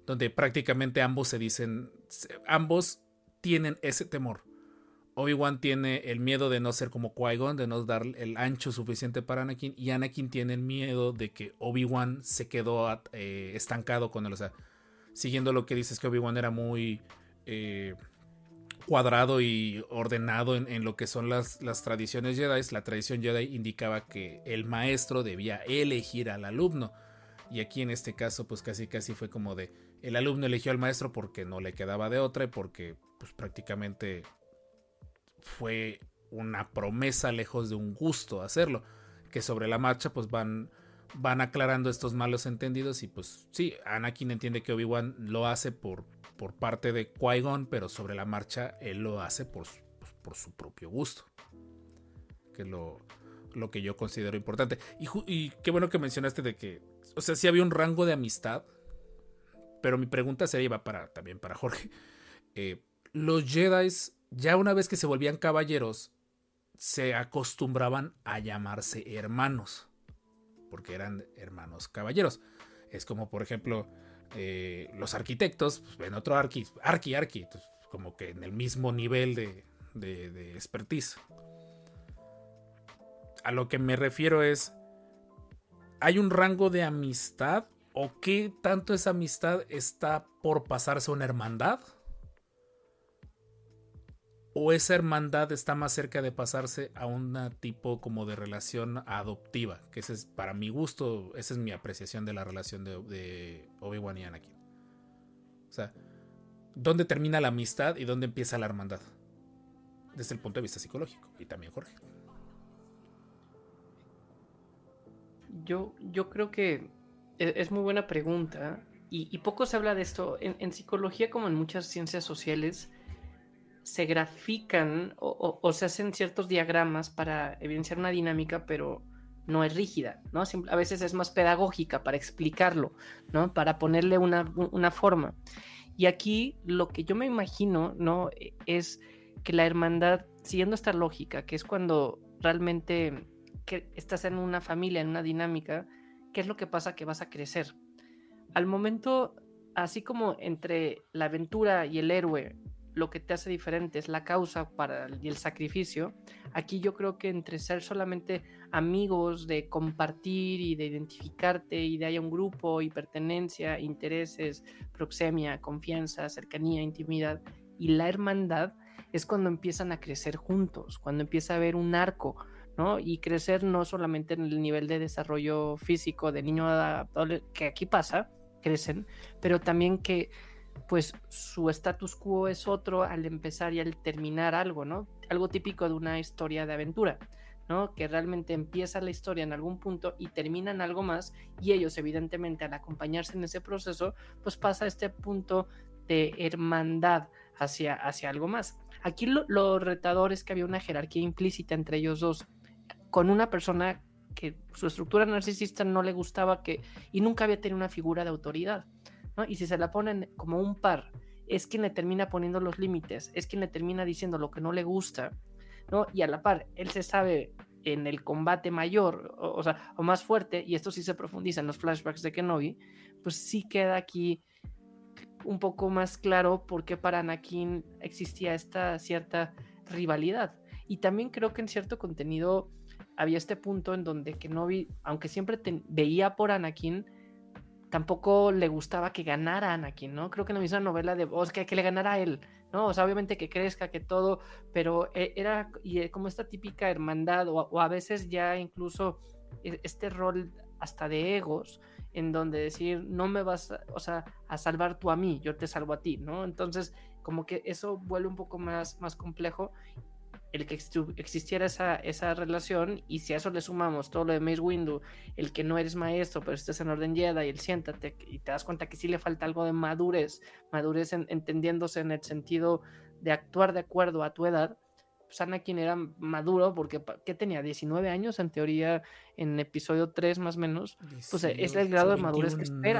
donde prácticamente ambos ambos tienen ese temor. Obi-Wan tiene el miedo de no ser como Qui-Gon, de no dar el ancho suficiente para Anakin, y Anakin tiene el miedo de que Obi-Wan se quedó estancado con él. O sea, siguiendo lo que dices, que Obi-Wan era muy cuadrado y ordenado en lo que son las tradiciones Jedi. La tradición Jedi indicaba que el maestro debía elegir al alumno, y aquí en este caso pues casi fue como de el alumno eligió al maestro porque no le quedaba de otra, y porque pues prácticamente fue una promesa lejos de un gusto hacerlo, que sobre la marcha pues van aclarando estos malos entendidos. Y pues sí, Anakin entiende que Obi-Wan lo hace por parte de Qui-Gon, pero sobre la marcha él lo hace por su propio gusto, que es lo que yo considero importante. Y qué bueno que mencionaste de que, o sea, sí había un rango de amistad, pero mi pregunta sería también para Jorge. Los Jedi, ya una vez que se volvían caballeros, se acostumbraban a llamarse hermanos, porque eran hermanos caballeros. Es como, por ejemplo, los arquitectos, pues, ven otro arqui, pues, como que en el mismo nivel de expertise. A lo que me refiero es, ¿hay un rango de amistad? ¿O qué tanto esa amistad está por pasarse a una hermandad? ¿O esa hermandad está más cerca de pasarse a un tipo como de relación adoptiva? Que ese es, para mi gusto, esa es mi apreciación de la relación de Obi-Wan y Anakin. O sea, ¿dónde termina la amistad y dónde empieza la hermandad? Desde el punto de vista psicológico. Y también Jorge. Yo creo que es muy buena pregunta, y poco se habla de esto. En psicología, como en muchas ciencias sociales, se grafican o se hacen ciertos diagramas para evidenciar una dinámica, pero no es rígida, ¿no? A veces es más pedagógica para explicarlo, ¿no? Para ponerle una forma. Y aquí lo que yo me imagino, ¿no? Es que la hermandad, siguiendo esta lógica, que es cuando realmente que estás en una familia, en una dinámica, ¿qué es lo que pasa? Que vas a crecer. Al momento, así como entre la aventura y el héroe, lo que te hace diferente es la causa y el sacrificio, aquí yo creo que entre ser solamente amigos, de compartir y de identificarte, y de haya un grupo y pertenencia, intereses, proxemia, confianza, cercanía, intimidad, y la hermandad, es cuando empiezan a crecer juntos, cuando empieza a haber un arco, ¿no? Y crecer no solamente en el nivel de desarrollo físico de niño adaptable, que aquí pasa, crecen, pero también que pues su status quo es otro al empezar y al terminar algo, ¿no? Algo típico de una historia de aventura, ¿no? Que realmente empieza la historia en algún punto y termina en algo más, y ellos evidentemente al acompañarse en ese proceso, pues pasa a este punto de hermandad hacia algo más. Aquí lo retador es que había una jerarquía implícita entre ellos dos, con una persona que su estructura narcisista no le gustaba, y nunca había tenido una figura de autoridad, ¿no? Y si se la ponen como un par, es quien le termina poniendo los límites, es quien le termina diciendo lo que no le gusta, ¿no? Y a la par, él se sabe en el combate mayor, o más fuerte, y esto sí se profundiza en los flashbacks de Kenobi, pues sí queda aquí un poco más claro por qué para Anakin existía esta cierta rivalidad. Y también creo que en cierto contenido había este punto en donde Kenobi, aunque siempre veía por Anakin, tampoco le gustaba que ganara Anakin, ¿no? Creo que en la misma novela que le ganara a él, ¿no? O sea, obviamente que crezca, que todo, pero era como esta típica hermandad, o a veces ya incluso este rol hasta de egos, en donde decir, no me vas a salvar tú a mí, yo te salvo a ti, ¿no? Entonces, como que eso vuelve un poco más complejo el que existiera esa relación. Y si a eso le sumamos todo lo de Mace Windu, el que no eres maestro pero estás en Orden Jedi, el siéntate, y te das cuenta que sí le falta algo de madurez entendiéndose en el sentido de actuar de acuerdo a tu edad, pues Anakin era maduro porque ¿qué tenía? 19 años en teoría en episodio 3 más o menos, pues es el grado de madurez que espera.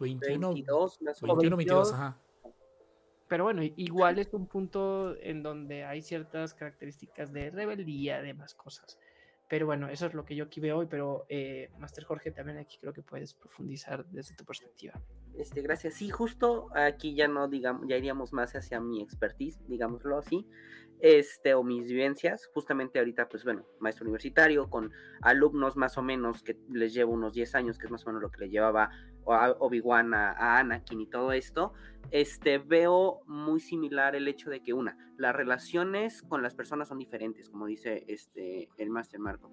22, más o menos. 21, 22, ajá. Pero bueno, igual es un punto en donde hay ciertas características de rebeldía, de más cosas. Pero bueno, eso es lo que yo aquí veo hoy, pero Master Jorge, también aquí creo que puedes profundizar desde tu perspectiva. Gracias. Sí, justo aquí ya no digamos, ya iríamos más hacia mi expertise, digámoslo así, o mis vivencias. Justamente ahorita, pues bueno, maestro universitario con alumnos más o menos que les llevo unos 10 años, que es más o menos lo que le llevaba a Obi-Wan a Anakin y todo esto. Veo muy similar el hecho de que las relaciones con las personas son diferentes, como dice el Master Marco.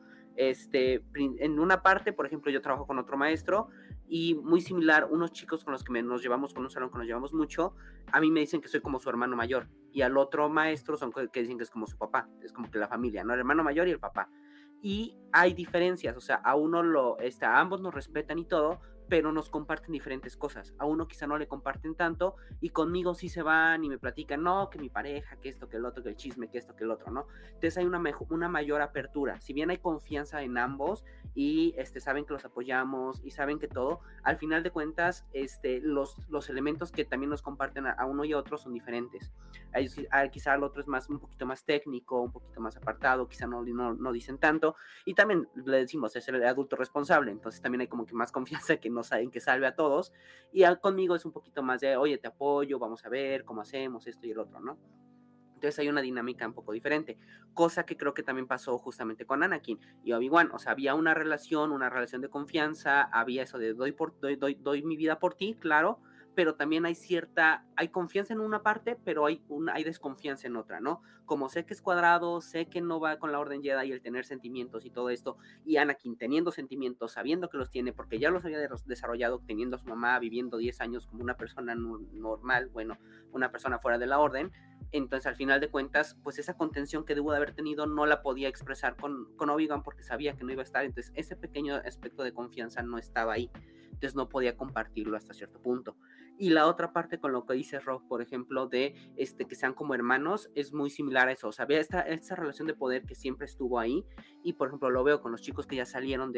En una parte, por ejemplo, yo trabajo con otro maestro y muy similar, unos chicos con los que nos llevamos, con un salón que nos llevamos mucho, a mí me dicen que soy como su hermano mayor, y al otro maestro son que dicen que es como su papá, es como que la familia, ¿no? El hermano mayor y el papá. Y hay diferencias, o sea, a ambos nos respetan y todo, pero nos comparten diferentes cosas. A uno quizá no le comparten tanto y conmigo sí se van y me platican, no, que mi pareja, que esto, que el otro, que el chisme, que esto, que el otro, ¿no? Entonces hay una mayor apertura. Si bien hay confianza en ambos y saben que los apoyamos y saben que todo, al final de cuentas los elementos que también nos comparten a uno y a otro son diferentes. Quizá el otro es un poquito más técnico, un poquito más apartado, quizá no dicen tanto, y también le decimos, es el adulto responsable, entonces también hay como que más confianza que no saben que salve a todos, y conmigo es un poquito más de, oye, te apoyo, vamos a ver cómo hacemos esto y el otro, ¿no? Entonces hay una dinámica un poco diferente, cosa que creo que también pasó justamente con Anakin y Obi-Wan. O sea, había una relación de confianza, había eso de doy mi vida por ti, claro, pero también hay confianza en una parte, pero hay desconfianza en otra, ¿no? Como sé que es cuadrado, sé que no va con la Orden Jedi y el tener sentimientos y todo esto, y Anakin teniendo sentimientos, sabiendo que los tiene, porque ya los había desarrollado, teniendo a su mamá, viviendo 10 años como una persona normal, bueno, una persona fuera de la Orden. Entonces, al final de cuentas, pues esa contención que debo de haber tenido no la podía expresar con Obi-Wan porque sabía que no iba a estar. Entonces, ese pequeño aspecto de confianza no estaba ahí. Entonces, no podía compartirlo hasta cierto punto. Y la otra parte con lo que dice Rob, por ejemplo, de que sean como hermanos, es muy similar a eso. O sea, había esta relación de poder que siempre estuvo ahí. Y, por ejemplo, lo veo con los chicos que ya salieron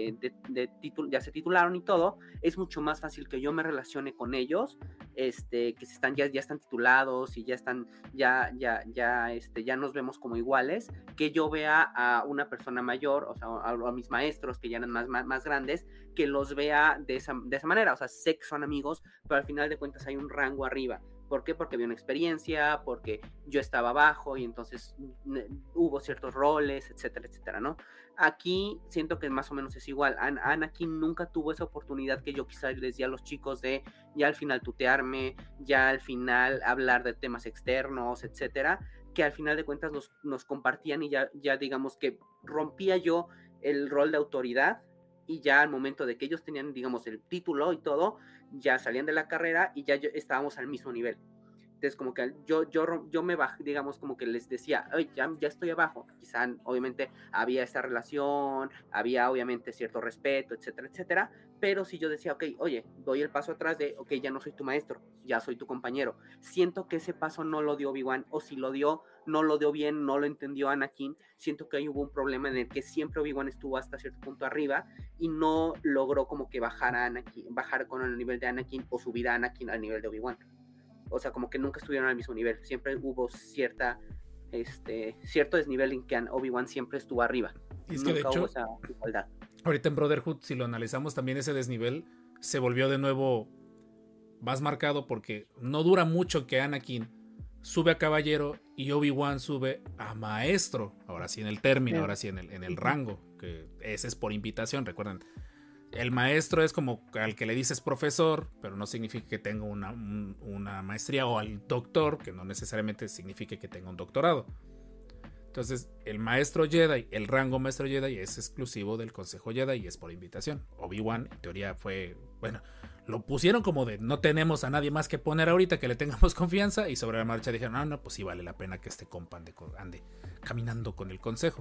ya se titularon y todo. Es mucho más fácil que yo me relacione con ellos, que ya están titulados y ya están ya nos vemos como iguales, que yo vea a una persona mayor, o sea, a mis maestros que ya eran más grandes, que los vea de esa manera. O sea, sé que son amigos, pero al final de cuentas hay un rango arriba. ¿Por qué? Porque había una experiencia, porque yo estaba abajo y entonces hubo ciertos roles, etcétera, etcétera, ¿no? Aquí siento que más o menos es igual. Anakin nunca tuvo esa oportunidad que yo quizás les di a los chicos de ya al final tutearme, ya al final hablar de temas externos, etcétera, que al final de cuentas nos compartían y ya digamos que rompía yo el rol de autoridad. Y ya al momento de que ellos tenían, digamos, el título y todo, ya salían de la carrera y ya estábamos al mismo nivel. Entonces, como que yo me bajé, digamos, como que les decía, oye, ya estoy abajo. Quizá, obviamente, había esta relación, había, obviamente, cierto respeto, etcétera, etcétera. Pero si yo decía, ok, oye, doy el paso atrás de, ok, ya no soy tu maestro, ya soy tu compañero. Siento que ese paso no lo dio Obi-Wan, o si lo dio, no lo dio bien, no lo entendió Anakin. Siento que ahí hubo un problema en el que siempre Obi-Wan estuvo hasta cierto punto arriba y no logró como que bajar con el nivel de Anakin o subir a Anakin al nivel de Obi-Wan. O sea, como que nunca estuvieron al mismo nivel. Siempre hubo cierto desnivel en que Obi-Wan siempre estuvo arriba. Y es que nunca de hecho, hubo esa igualdad. Ahorita en Brotherhood, si lo analizamos también, ese desnivel se volvió de nuevo más marcado porque no dura mucho que Anakin sube a caballero y Obi-Wan sube a maestro. Ahora sí en el término, ahora sí en el rango, que ese es por invitación, recuerden. El maestro es como al que le dices profesor, pero no significa que tenga una maestría, o al doctor, que no necesariamente significa que tenga un doctorado. Entonces, el maestro Jedi, el rango maestro Jedi es exclusivo del Consejo Jedi y es por invitación. Obi-Wan, en teoría, lo pusieron como de no tenemos a nadie más que poner ahorita que le tengamos confianza, y sobre la marcha dijeron, no, pues sí vale la pena que este compa ande caminando con el Consejo.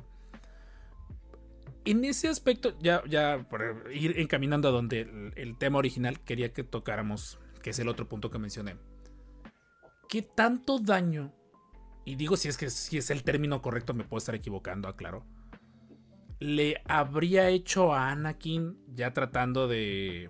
En ese aspecto, ya por ir encaminando a donde el tema original quería que tocáramos, que es el otro punto que mencioné. ¿Qué tanto daño? Y digo si es el término correcto, me puedo estar equivocando, aclaro. Le habría hecho a Anakin, ya tratando de...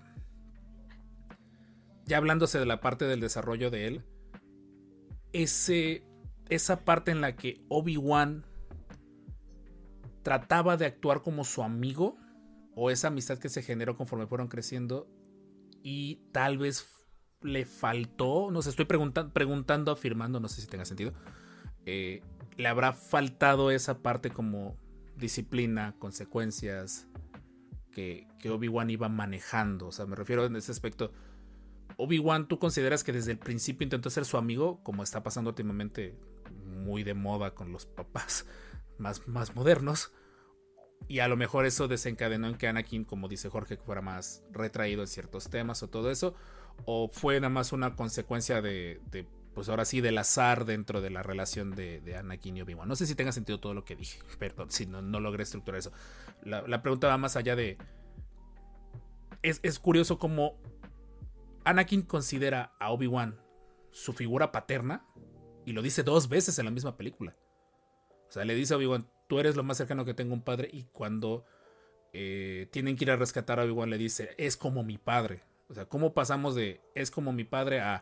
ya hablándose de la parte del desarrollo de él, esa parte en la que Obi-Wan trataba de actuar como su amigo, o esa amistad que se generó conforme fueron creciendo, y tal vez le faltó, no sé, estoy preguntando, afirmando, no sé si tenga sentido, le habrá faltado esa parte como disciplina, consecuencias que Obi-Wan iba manejando. O sea, me refiero en ese aspecto. Obi-Wan, ¿tú consideras que desde el principio intentó ser su amigo, como está pasando últimamente muy de moda con los papás más modernos? Y a lo mejor eso desencadenó en que Anakin, como dice Jorge, fuera más retraído en ciertos temas o todo eso, o fue nada más una consecuencia de pues ahora sí, del azar dentro de la relación de Anakin y Obi-Wan. No sé si tenga sentido todo lo que dije, perdón, si no logré estructurar eso. La pregunta va más allá de... Es curioso cómo Anakin considera a Obi-Wan su figura paterna, y lo dice 2 veces en la misma película. O sea, le dice a Obi-Wan, tú eres lo más cercano que tengo a un padre, y cuando tienen que ir a rescatar a Obi-Wan le dice, es como mi padre. O sea, ¿cómo pasamos de es como mi padre a...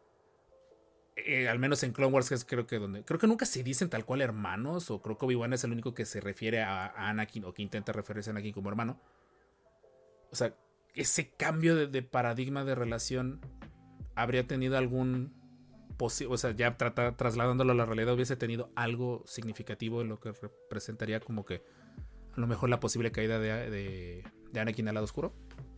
al menos en Clone Wars, creo que nunca se dicen tal cual hermanos, o creo que Obi-Wan es el único que se refiere a Anakin, o que intenta referirse a Anakin como hermano. O sea, ese cambio de paradigma de relación habría tenido algún o sea, ya trasladándolo a la realidad, hubiese tenido algo significativo en lo que representaría como que a lo mejor la posible caída de Anakin al lado oscuro.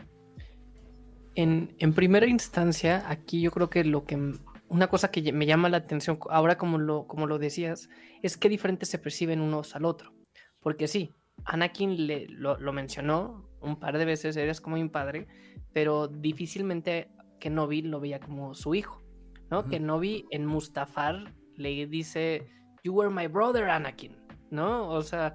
En primera instancia, aquí yo creo que una cosa que me llama la atención ahora, como lo decías, es qué diferentes se perciben unos al otro. Porque sí, Anakin lo mencionó un par de veces, eres como mi padre, pero difícilmente Kenobi lo veía como su hijo, ¿no? Uh-huh. Kenobi en Mustafar le dice, you were my brother, Anakin, ¿no? O sea,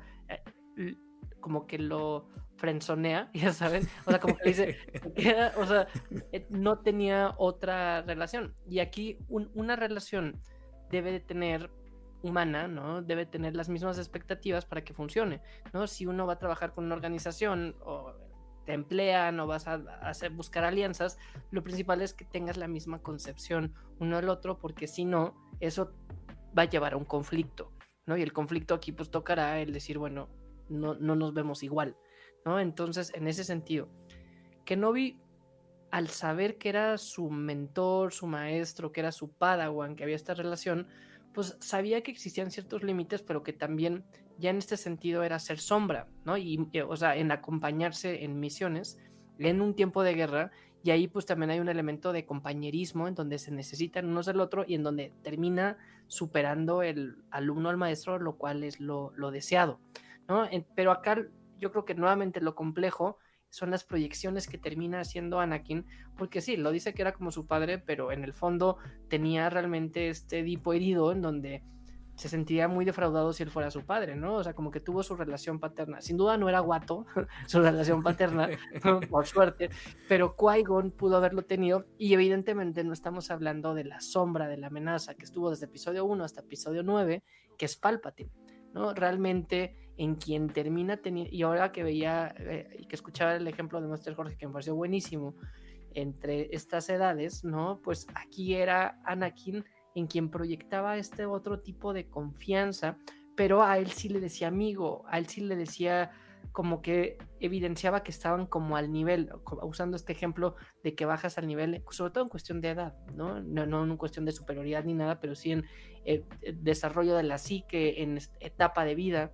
como que lo frenzonea, ya saben, o sea, como que dice, o sea, no tenía otra relación. Y aquí una relación debe de tener humana, ¿no? Debe tener las mismas expectativas para que funcione, ¿no? Si uno va a trabajar con una organización o te emplean o vas a buscar alianzas, lo principal es que tengas la misma concepción uno del otro, porque si no, eso va a llevar a un conflicto, ¿no? Y el conflicto aquí pues tocará el decir, bueno, no nos vemos igual, ¿no? Entonces, en ese sentido, Kenobi, al saber que era su mentor, su maestro, que era su padawan, que había esta relación, pues sabía que existían ciertos límites, pero que también ya en este sentido era ser sombra, ¿no? Y o sea, en acompañarse en misiones, en un tiempo de guerra, y ahí pues también hay un elemento de compañerismo en donde se necesitan unos del otro y en donde termina superando el alumno al maestro, lo cual es lo deseado, ¿no? Pero acá yo creo que nuevamente lo complejo son las proyecciones que termina haciendo Anakin, porque sí, lo dice que era como su padre, pero en el fondo tenía realmente este Edipo herido en donde se sentía muy defraudado si él fuera su padre, ¿no? O sea, como que tuvo su relación paterna. Sin duda no era guato su relación paterna, por suerte, pero Qui-Gon pudo haberlo tenido, y evidentemente no estamos hablando de la sombra, de la amenaza que estuvo desde episodio 1 hasta episodio 9, que es Palpatine, ¿no? Realmente en quien termina teniendo, y ahora que veía y que escuchaba el ejemplo de Master Jorge, que me pareció buenísimo, entre estas edades, ¿no? Pues aquí era Anakin en quien proyectaba este otro tipo de confianza, pero a él sí le decía amigo, a él sí le decía, como que evidenciaba que estaban como al nivel, usando este ejemplo de que bajas al nivel, sobre todo en cuestión de edad, ¿no? No en cuestión de superioridad ni nada, pero sí en desarrollo de la psique, en etapa de vida.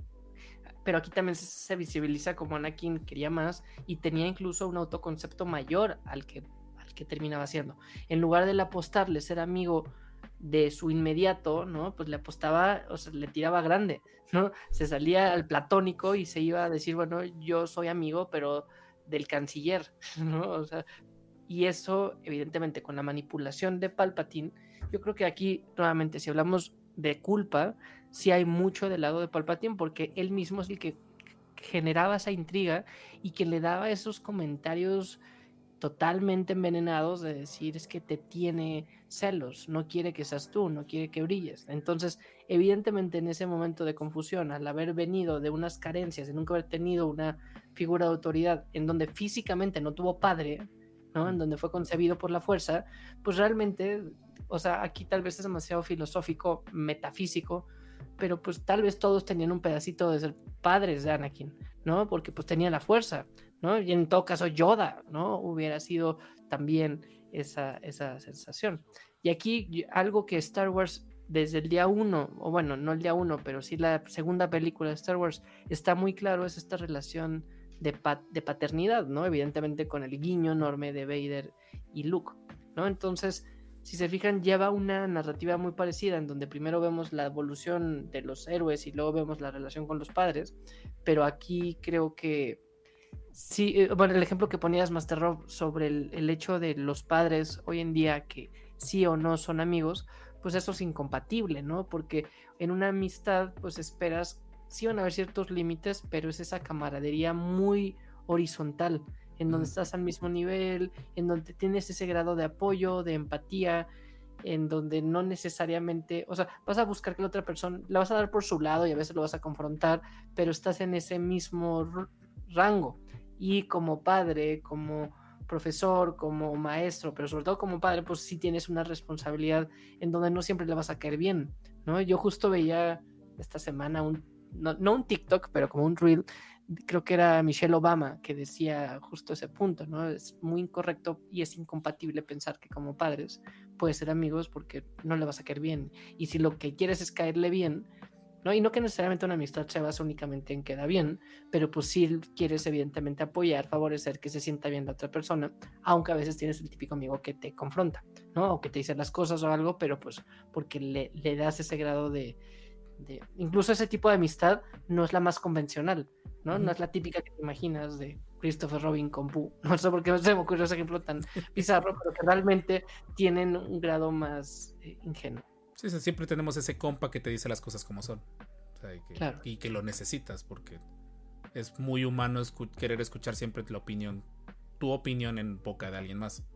Pero aquí también se visibiliza como Anakin quería más y tenía incluso un autoconcepto mayor al que terminaba siendo. En lugar de apostarle ser amigo de su inmediato, ¿no? Pues le apostaba, o sea, le tiraba grande, ¿no? Se salía al platónico y se iba a decir, bueno, yo soy amigo, pero del canciller, ¿no? O sea, y eso, evidentemente, con la manipulación de Palpatine, yo creo que aquí, nuevamente, si hablamos de culpa, sí hay mucho del lado de Palpatine, porque él mismo es el que generaba esa intriga y que le daba esos comentarios totalmente envenenados de decir, es que te tiene celos, no quiere que seas tú, no quiere que brilles. Entonces, evidentemente, en ese momento de confusión, al haber venido de unas carencias, de nunca haber tenido una figura de autoridad en donde físicamente no tuvo padre, ¿no? En donde fue concebido por la fuerza, pues realmente, o sea, aquí tal vez es demasiado filosófico, metafísico, pero pues tal vez todos tenían un pedacito de ser padres de Anakin, ¿no? Porque pues tenía la fuerza, ¿no? Y en todo caso Yoda, ¿no? Hubiera sido también esa sensación. Y aquí algo que Star Wars desde el día 1, o bueno, no el día 1, pero sí la segunda película de Star Wars, está muy claro, es esta relación de paternidad, ¿no? Evidentemente con el guiño enorme de Vader y Luke, ¿no? Entonces, si se fijan, lleva una narrativa muy parecida, en donde primero vemos la evolución de los héroes y luego vemos la relación con los padres, pero aquí creo que sí, bueno, el ejemplo que ponías, Master Rob, sobre el hecho de los padres hoy en día que sí o no son amigos, pues eso es incompatible, ¿no? Porque en una amistad, pues esperas, sí van a haber ciertos límites, pero es esa camaradería muy horizontal, en donde estás al mismo nivel, en donde tienes ese grado de apoyo, de empatía, en donde no necesariamente, o sea, vas a buscar que la otra persona, la vas a dar por su lado y a veces lo vas a confrontar, pero estás en ese mismo rango. Y como padre, como profesor, como maestro, pero sobre todo como padre, pues sí tienes una responsabilidad en donde no siempre le vas a caer bien, ¿no? Yo justo veía esta semana no un TikTok, pero como un reel, creo que era Michelle Obama, que decía justo ese punto, ¿no? Es muy incorrecto y es incompatible pensar que como padres puedes ser amigos porque no le vas a caer bien. Y si lo que quieres es caerle bien, ¿no? Y no que necesariamente una amistad se basa únicamente en queda bien, pero pues sí quieres evidentemente apoyar, favorecer que se sienta bien la otra persona, aunque a veces tienes el típico amigo que te confronta, ¿no? O que te dice las cosas o algo, pero pues porque le das ese grado de incluso ese tipo de amistad no es la más convencional, ¿no? No es la típica que te imaginas de Christopher Robin con Pooh. No sé por qué se me ocurrió ese ejemplo tan bizarro, pero que realmente tienen un grado más ingenuo. Sí, siempre tenemos ese compa que te dice las cosas como son. O sea, Claro. Y que lo necesitas, porque es muy humano querer escuchar siempre tu opinión en boca de alguien más.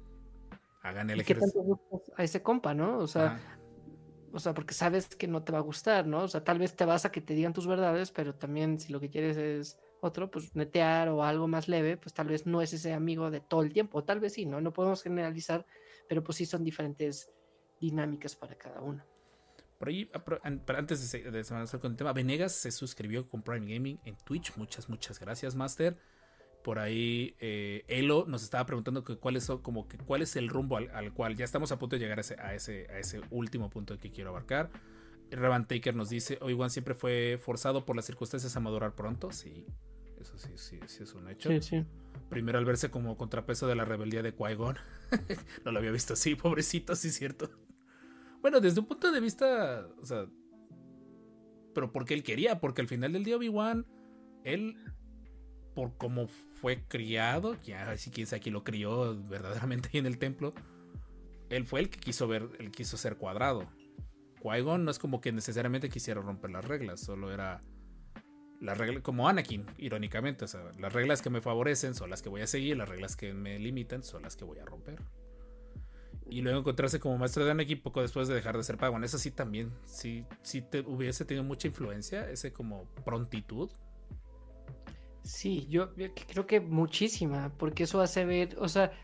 Hagan el ¿Y qué ejercicio. tanto buscas a ese compa, no? O sea, porque sabes que no te va a gustar, ¿no? O sea, tal vez te vas a que te digan tus verdades, pero también si lo que quieres es otro, pues netear o algo más leve, pues tal vez no es ese amigo de todo el tiempo, o tal vez sí, ¿no? No podemos generalizar, pero pues sí son diferentes dinámicas para cada uno. Por ahí, antes de avanzar con el tema, Venegas se suscribió con Prime Gaming en Twitch. Muchas gracias, Master. Por ahí, Elo nos estaba preguntando cuál es el rumbo al cual ya estamos a punto de llegar a ese último punto que quiero abarcar. Revan Taker nos dice: Obi-Wan siempre fue forzado por las circunstancias a madurar pronto. Sí, eso sí es un hecho. Sí. Primero al verse como contrapeso de la rebeldía de Qui-Gon. No lo había visto así, pobrecito, sí es cierto. Bueno, desde un punto de vista, o sea, pero porque él quería, porque al final del día Obi-Wan, él, por cómo fue criado, quién sabe quién lo crió verdaderamente ahí en el templo, él fue el que él quiso ser cuadrado. Qui-Gon no es como que necesariamente quisiera romper las reglas, solo era la regla, como Anakin, irónicamente, o sea, las reglas que me favorecen son las que voy a seguir, las reglas que me limitan son las que voy a romper. Y luego encontrarse como maestro de Anakin poco después de dejar de ser Padawan. Eso sí también, sí hubiese tenido mucha influencia, ese como prontitud. Sí, yo creo que muchísima, porque eso hace ver, o sea,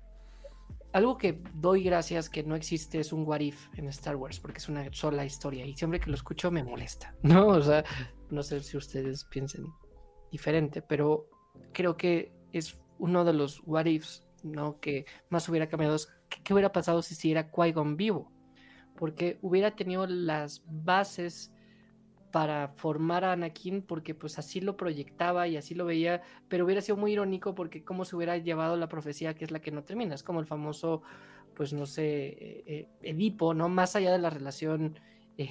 algo que doy gracias que no existe es un what if en Star Wars, porque es una sola historia y siempre que lo escucho me molesta, ¿no? O sea, no sé si ustedes piensen diferente, pero creo que es uno de los what ifs, ¿no? Que más hubiera cambiado. ¿Qué hubiera pasado si siguiera Qui-Gon vivo? Porque hubiera tenido las bases para formar a Anakin, porque pues así lo proyectaba y así lo veía, pero hubiera sido muy irónico porque cómo se hubiera llevado la profecía que es la que no termina, es como el famoso, pues no sé, Edipo, ¿no? Más allá de la relación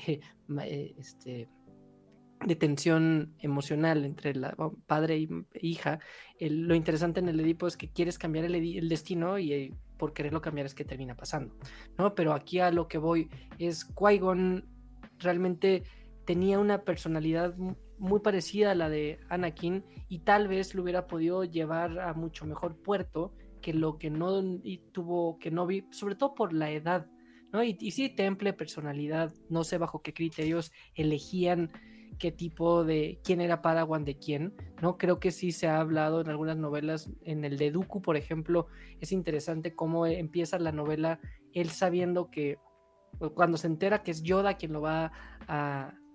de tensión emocional entre padre e hija, lo interesante en el Edipo es que quieres cambiar el destino y por quererlo cambiar es que termina pasando, ¿no? Pero aquí a lo que voy es Qui-Gon realmente tenía una personalidad muy parecida a la de Anakin y tal vez lo hubiera podido llevar a mucho mejor puerto que lo que no tuvo Kenobi, sobre todo por la edad, ¿no? Y sí, temple, personalidad, no sé bajo qué criterios elegían qué tipo de quién era Padawan de quién, ¿no? Creo que sí se ha hablado en algunas novelas, en el de Dooku, por ejemplo, es interesante cómo empieza la novela él sabiendo que cuando se entera que es Yoda quien lo va a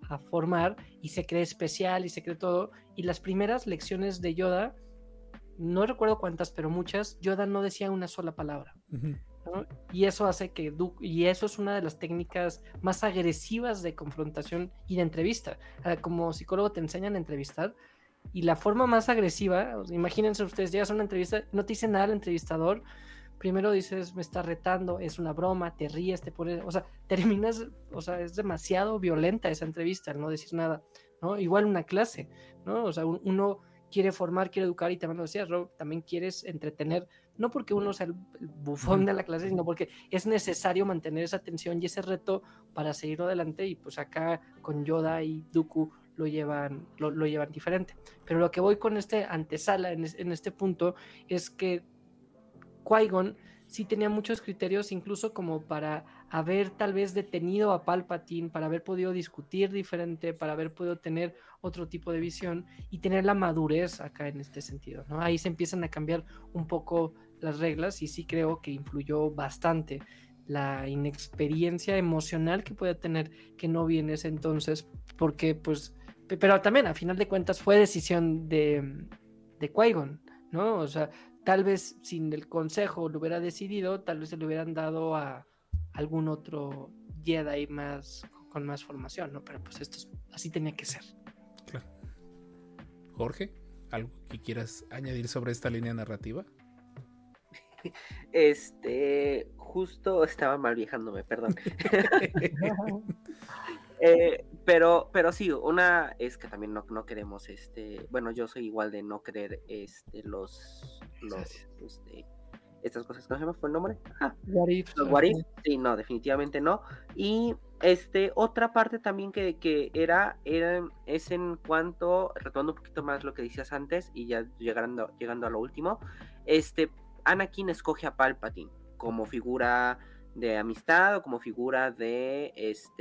a formar y se cree especial y se cree todo. Y las primeras lecciones de Yoda, no recuerdo cuántas, pero muchas, Yoda no decía una sola palabra. ¿No? Y eso hace que y eso es una de las técnicas más agresivas de confrontación y de entrevista. Como psicólogo te enseñan a entrevistar y la forma más agresiva, imagínense ustedes, llegas a una entrevista, no te dice nada el entrevistador, primero dices, me está retando, es una broma, te ríes, te pones, o sea, terminas, o sea, es demasiado violenta esa entrevista, no decir nada, ¿no? Igual una clase, ¿no? O sea, uno quiere formar, quiere educar y también lo decías, Rob, también quieres entretener, no porque uno sea el bufón de la clase, sino porque es necesario mantener esa tensión y ese reto para seguir adelante y pues acá con Yoda y Dooku lo llevan diferente. Pero lo que voy con este antesala en este punto es que Qui-Gon sí tenía muchos criterios, incluso como para haber tal vez detenido a Palpatine, para haber podido discutir diferente, para haber podido tener otro tipo de visión y tener la madurez acá en este sentido, ¿no? Ahí se empiezan a cambiar un poco las reglas y sí creo que influyó bastante la inexperiencia emocional que puede tener Kenobi en ese entonces, porque pues, pero también a final de cuentas fue decisión de Qui-Gon, ¿no? O sea, tal vez sin el consejo lo hubiera decidido, tal vez se lo hubieran dado a algún otro Jedi con más formación, ¿no? Pero pues así tenía que ser. Claro. Jorge, ¿algo que quieras añadir sobre esta línea narrativa? Justo estaba mal viejándome, perdón. Pero sí, una es que también no queremos, bueno, yo soy igual de no querer, estas cosas, ¿cómo se llama? ¿Fue el nombre? Los what if, sí, no, definitivamente no. Y otra parte también que es en cuanto, retomando un poquito más lo que decías antes y ya llegando a lo último, Anakin escoge a Palpatine como figura de amistad o como figura de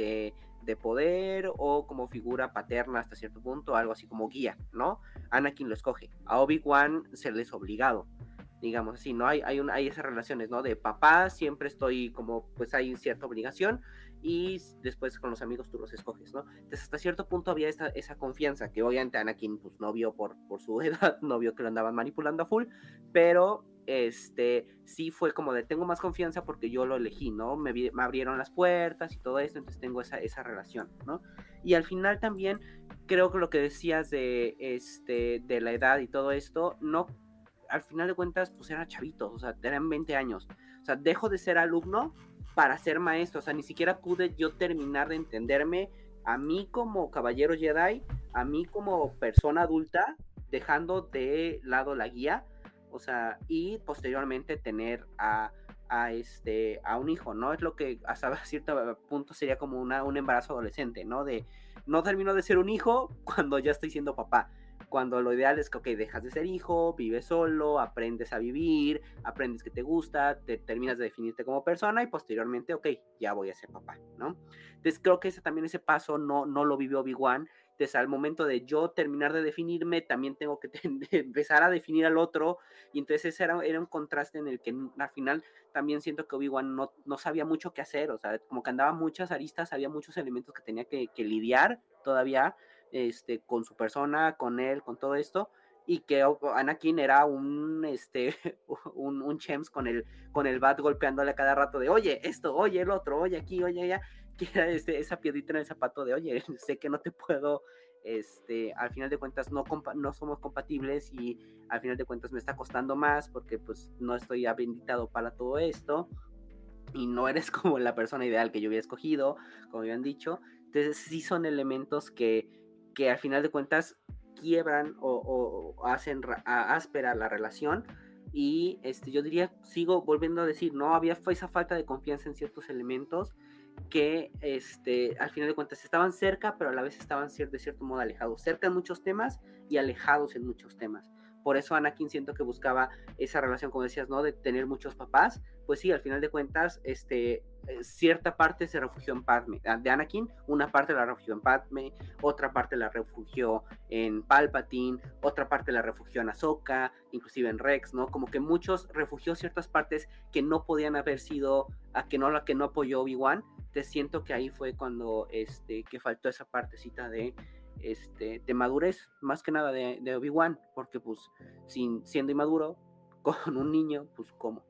poder o como figura paterna hasta cierto punto, algo así como guía, ¿no? Anakin lo escoge. A Obi-Wan se le es obligado, digamos así, ¿no? Hay esas relaciones, ¿no? De papá, siempre estoy como, pues hay cierta obligación y después con los amigos tú los escoges, ¿no? Entonces hasta cierto punto había esa confianza que obviamente Anakin pues no vio por su edad, no vio que lo andaban manipulando a full, pero sí fue como de tengo más confianza porque yo lo elegí, ¿no? Me abrieron las puertas y todo esto, entonces tengo esa relación, ¿no? Y al final también creo que lo que decías de la edad y todo esto, no, al final de cuentas pues eran chavitos, o sea, eran 20 años, o sea, dejo de ser alumno para ser maestro, o sea, ni siquiera pude yo terminar de entenderme a mí como caballero Jedi, a mí como persona adulta, dejando de lado la guía, o sea, y posteriormente tener a un hijo, ¿no? Es lo que hasta cierto punto sería como un embarazo adolescente, ¿no? De no termino de ser un hijo cuando ya estoy siendo papá, cuando lo ideal es que, ok, dejas de ser hijo, vives solo, aprendes a vivir, aprendes que te gusta, te terminas de definirte como persona y posteriormente, ok, ya voy a ser papá, ¿no? Entonces creo que ese paso no lo vivió Obi-Wan. Entonces al momento de yo terminar de definirme, también tengo que empezar a definir al otro, y entonces ese era un contraste en el que al final también siento que Obi-Wan no sabía mucho qué hacer, o sea, como que andaba muchas aristas, había muchos elementos que tenía que lidiar todavía, con su persona, con él, con todo esto, y que Anakin era un Chems con el bat golpeándole a cada rato de, oye, esto, oye, el otro, oye, aquí, oye, allá, que era esa piedrita en el zapato de, oye, sé que no te puedo, al final de cuentas no somos compatibles y al final de cuentas me está costando más porque pues no estoy habilitado para todo esto y no eres como la persona ideal que yo hubiera escogido, como habían dicho. Entonces sí son elementos que al final de cuentas quiebran o hacen áspera la relación, y yo diría, sigo volviendo a decir, no había esa falta de confianza en ciertos elementos que al final de cuentas estaban cerca, pero a la vez estaban de cierto modo alejados, cerca en muchos temas y alejados en muchos temas. Por eso Anakin siento que buscaba esa relación, como decías, ¿no? De tener muchos papás. Pues sí, al final de cuentas, cierta parte se refugió en Padme. De Anakin, una parte la refugió en Padme, otra parte la refugió en Palpatine, otra parte la refugió en Ahsoka, inclusive en Rex, ¿no? Como que muchos refugió ciertas partes que no podían haber sido, que no apoyó Obi-Wan, te siento que ahí fue cuando que faltó esa partecita de madurez, más que nada de Obi-Wan, porque pues siendo inmaduro con un niño, pues ¿cómo?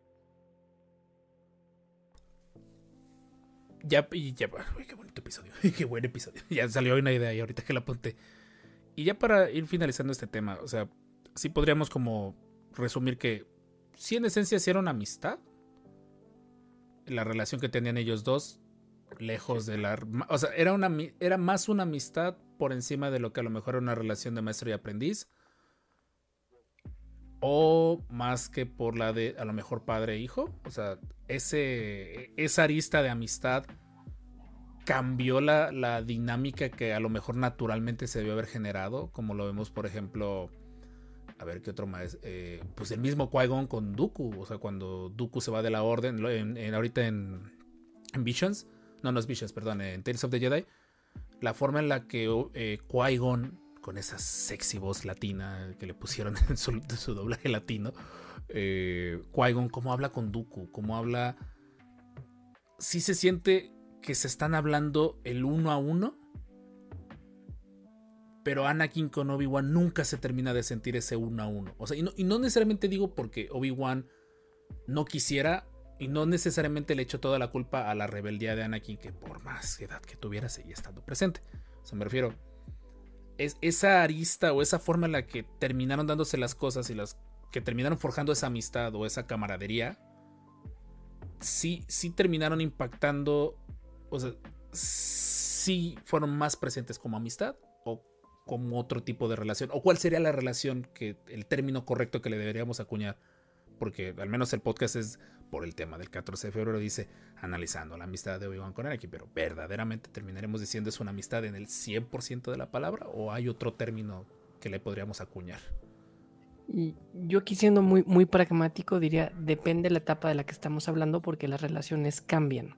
Ya, uy, qué bonito episodio, qué buen episodio. Ya salió una idea y ahorita que la apunté. Y ya para ir finalizando este tema, o sea, sí podríamos como resumir que sí, en esencia sí era una amistad. La relación que tenían ellos dos, lejos de la... O sea, era más una amistad por encima de lo que a lo mejor era una relación de maestro y aprendiz. O más que por la de a lo mejor padre e hijo. O sea, esa arista de amistad cambió la dinámica que a lo mejor naturalmente se debió haber generado. Como lo vemos, por ejemplo... A ver, ¿qué otro más? Pues el mismo Qui-Gon con Dooku. O sea, cuando Dooku se va de la orden, ahorita en Visions. No es Visions, perdón, en Tales of the Jedi. La forma en la que Qui-Gon, con esa sexy voz latina que le pusieron en su doblaje latino, Qui-Gon, cómo habla con Dooku, cómo habla... Sí se siente que se están hablando el uno a uno. Pero Anakin con Obi-Wan nunca se termina de sentir ese uno a uno. O sea, y no necesariamente digo porque Obi-Wan no quisiera, y no necesariamente le echo toda la culpa a la rebeldía de Anakin, que por más edad que tuviera seguía estando presente. O sea, me refiero, es esa arista o esa forma en la que terminaron dándose las cosas y las que terminaron forjando esa amistad o esa camaradería, sí terminaron impactando. O sea, sí fueron más presentes como amistad o como otro tipo de relación, o cuál sería la relación, que el término correcto que le deberíamos acuñar, porque al menos el podcast es por el tema del 14 de febrero, dice analizando la amistad de Obi-Wan con Anakin, pero verdaderamente terminaremos diciendo es una amistad en el 100% de la palabra, o hay otro término que le podríamos acuñar. Y yo aquí siendo muy, muy pragmático diría, depende de la etapa de la que estamos hablando, porque las relaciones cambian.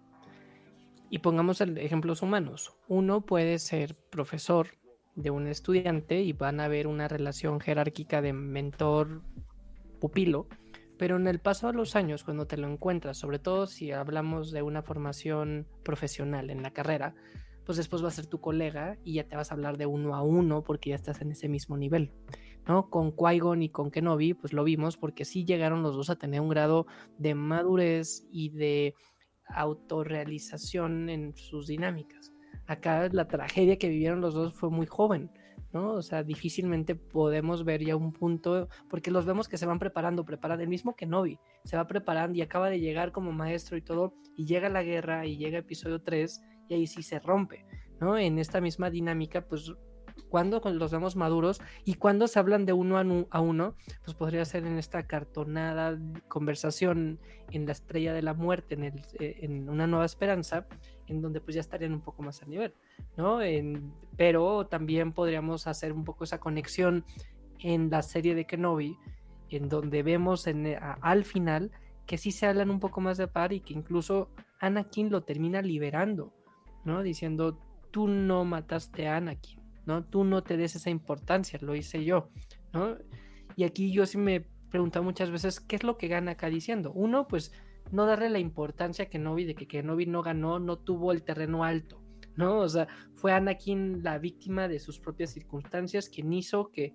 Y pongamos ejemplos humanos. Uno puede ser profesor de un estudiante y van a ver una relación jerárquica de mentor-pupilo, pero en el paso de los años, cuando te lo encuentras, sobre todo si hablamos de una formación profesional en la carrera, pues después va a ser tu colega y ya te vas a hablar de uno a uno porque ya estás en ese mismo nivel, ¿no? Con Qui-Gon y con Kenobi, pues lo vimos porque sí llegaron los dos a tener un grado de madurez y de autorrealización en sus dinámicas. Acá la tragedia que vivieron los dos fue muy joven, ¿no? O sea, difícilmente podemos ver ya un punto, porque los vemos que se van preparando, el mismo Kenobi se va preparando y acaba de llegar como maestro y todo, y llega la guerra y llega episodio 3 y ahí sí se rompe, ¿no? En esta misma dinámica, pues cuando los vemos maduros y cuando se hablan de uno a uno, pues podría ser en esta cartonada conversación en la Estrella de la Muerte, en Una Nueva Esperanza, en donde pues ya estarían un poco más a nivel, ¿no? Pero también podríamos hacer un poco esa conexión en la serie de Kenobi, en donde vemos al final que sí se hablan un poco más de par y que incluso Anakin lo termina liberando, ¿no? Diciendo, tú no mataste a Anakin, ¿no? Tú no te des esa importancia, lo hice yo, ¿no? Y aquí yo sí me he preguntado muchas veces, ¿qué es lo que gana acá diciendo? Uno, pues no darle la importancia a Kenobi, de que Kenobi no ganó, no tuvo el terreno alto, ¿no? O sea, fue Anakin la víctima de sus propias circunstancias quien hizo que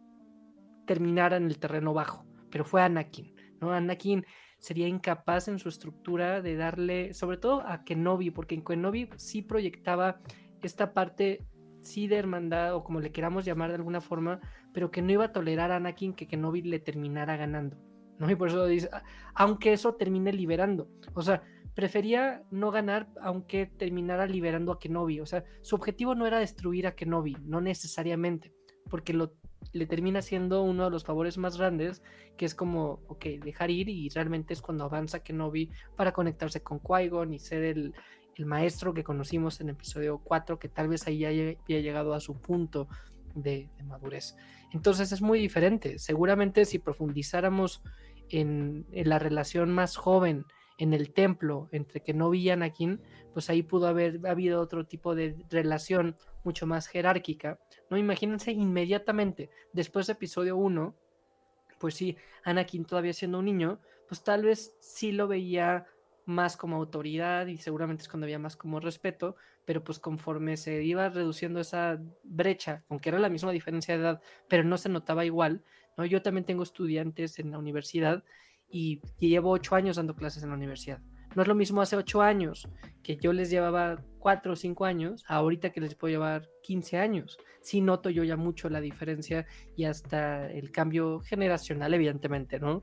terminara en el terreno bajo, pero fue Anakin, ¿no? Anakin sería incapaz en su estructura de darle, sobre todo a Kenobi, porque en Kenobi sí proyectaba esta parte, sí de hermandad, o como le queramos llamar de alguna forma, pero que no iba a tolerar a Anakin que Kenobi le terminara ganando, ¿no? Y por eso dice, aunque eso termine liberando, o sea, prefería no ganar aunque terminara liberando a Kenobi, o sea, su objetivo no era destruir a Kenobi, no necesariamente, porque le termina siendo uno de los favores más grandes, que es como, ok, dejar ir, y realmente es cuando avanza Kenobi para conectarse con Qui-Gon y ser el maestro que conocimos en episodio 4, que tal vez ahí ya había llegado a su punto de madurez. Entonces es muy diferente. Seguramente si profundizáramos en la relación más joven en el templo entre Kenobi y Anakin, pues ahí pudo haber habido otro tipo de relación mucho más jerárquica, ¿no? Imagínense inmediatamente después de episodio 1, pues sí, Anakin todavía siendo un niño, pues tal vez sí lo veía más como autoridad y seguramente es cuando había más como respeto, pero pues conforme se iba reduciendo esa brecha, aunque era la misma diferencia de edad, pero no se notaba igual, ¿no? Yo también tengo estudiantes en la universidad y llevo 8 años dando clases en la universidad. No es lo mismo hace 8 años que yo les llevaba 4 o 5 años, ahorita que les puedo llevar 15 años. Sí noto yo ya mucho la diferencia y hasta el cambio generacional, evidentemente, ¿no?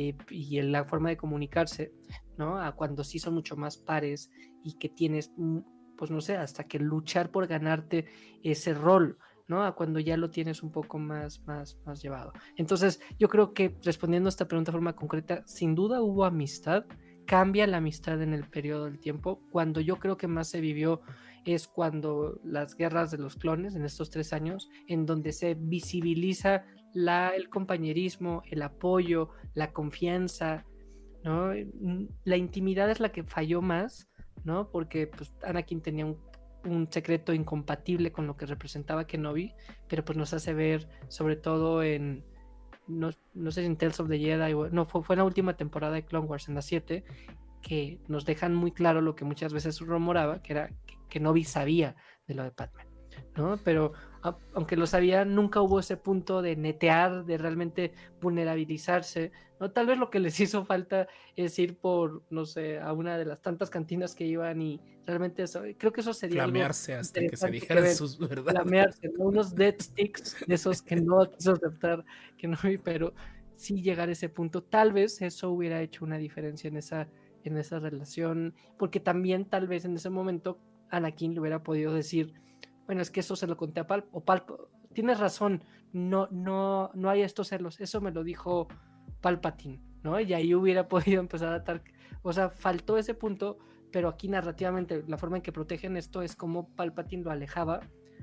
Y en la forma de comunicarse, ¿no? A cuando sí son mucho más pares y que tienes, pues no sé, hasta que luchar por ganarte ese rol, ¿no? A cuando ya lo tienes un poco más llevado. Entonces, yo creo que respondiendo a esta pregunta de forma concreta, sin duda hubo amistad. Cambia la amistad en el periodo del tiempo. Cuando yo creo que más se vivió es cuando las guerras de los clones, en estos 3 años, en donde se visibiliza el compañerismo, el apoyo, la confianza, ¿no? La intimidad es la que falló más, ¿no? Porque pues, Anakin tenía un secreto incompatible con lo que representaba Kenobi, pero pues nos hace ver, sobre todo en... No sé si en Tales of the Jedi, no, fue en la última temporada de Clone Wars, en la 7, que nos dejan muy claro lo que muchas veces rumoraba, que era que Kenobi sabía de lo de Padme, ¿no? Pero aunque lo sabía, nunca hubo ese punto de netear, de realmente vulnerabilizarse, ¿no? Tal vez lo que les hizo falta es ir por, no sé, a una de las tantas cantinas que iban y realmente eso, creo que eso sería flamearse algo hasta que se interesante dijeran ver. sus verdades. Flamearse, ¿no? Unos dead sticks de esos que no quiso aceptar, que no vi, pero sí llegar a ese punto. Tal vez eso hubiera hecho una diferencia en esa relación, porque también tal vez en ese momento Anakin le hubiera podido decir, bueno, es que eso se lo conté a Palp, o Palp, tienes razón, no hay estos celos, eso me lo dijo Palpatine, ¿no? Y ahí hubiera podido empezar a atar, o sea, faltó ese punto, pero aquí narrativamente la forma en que protegen esto es como Palpatine lo alejaba.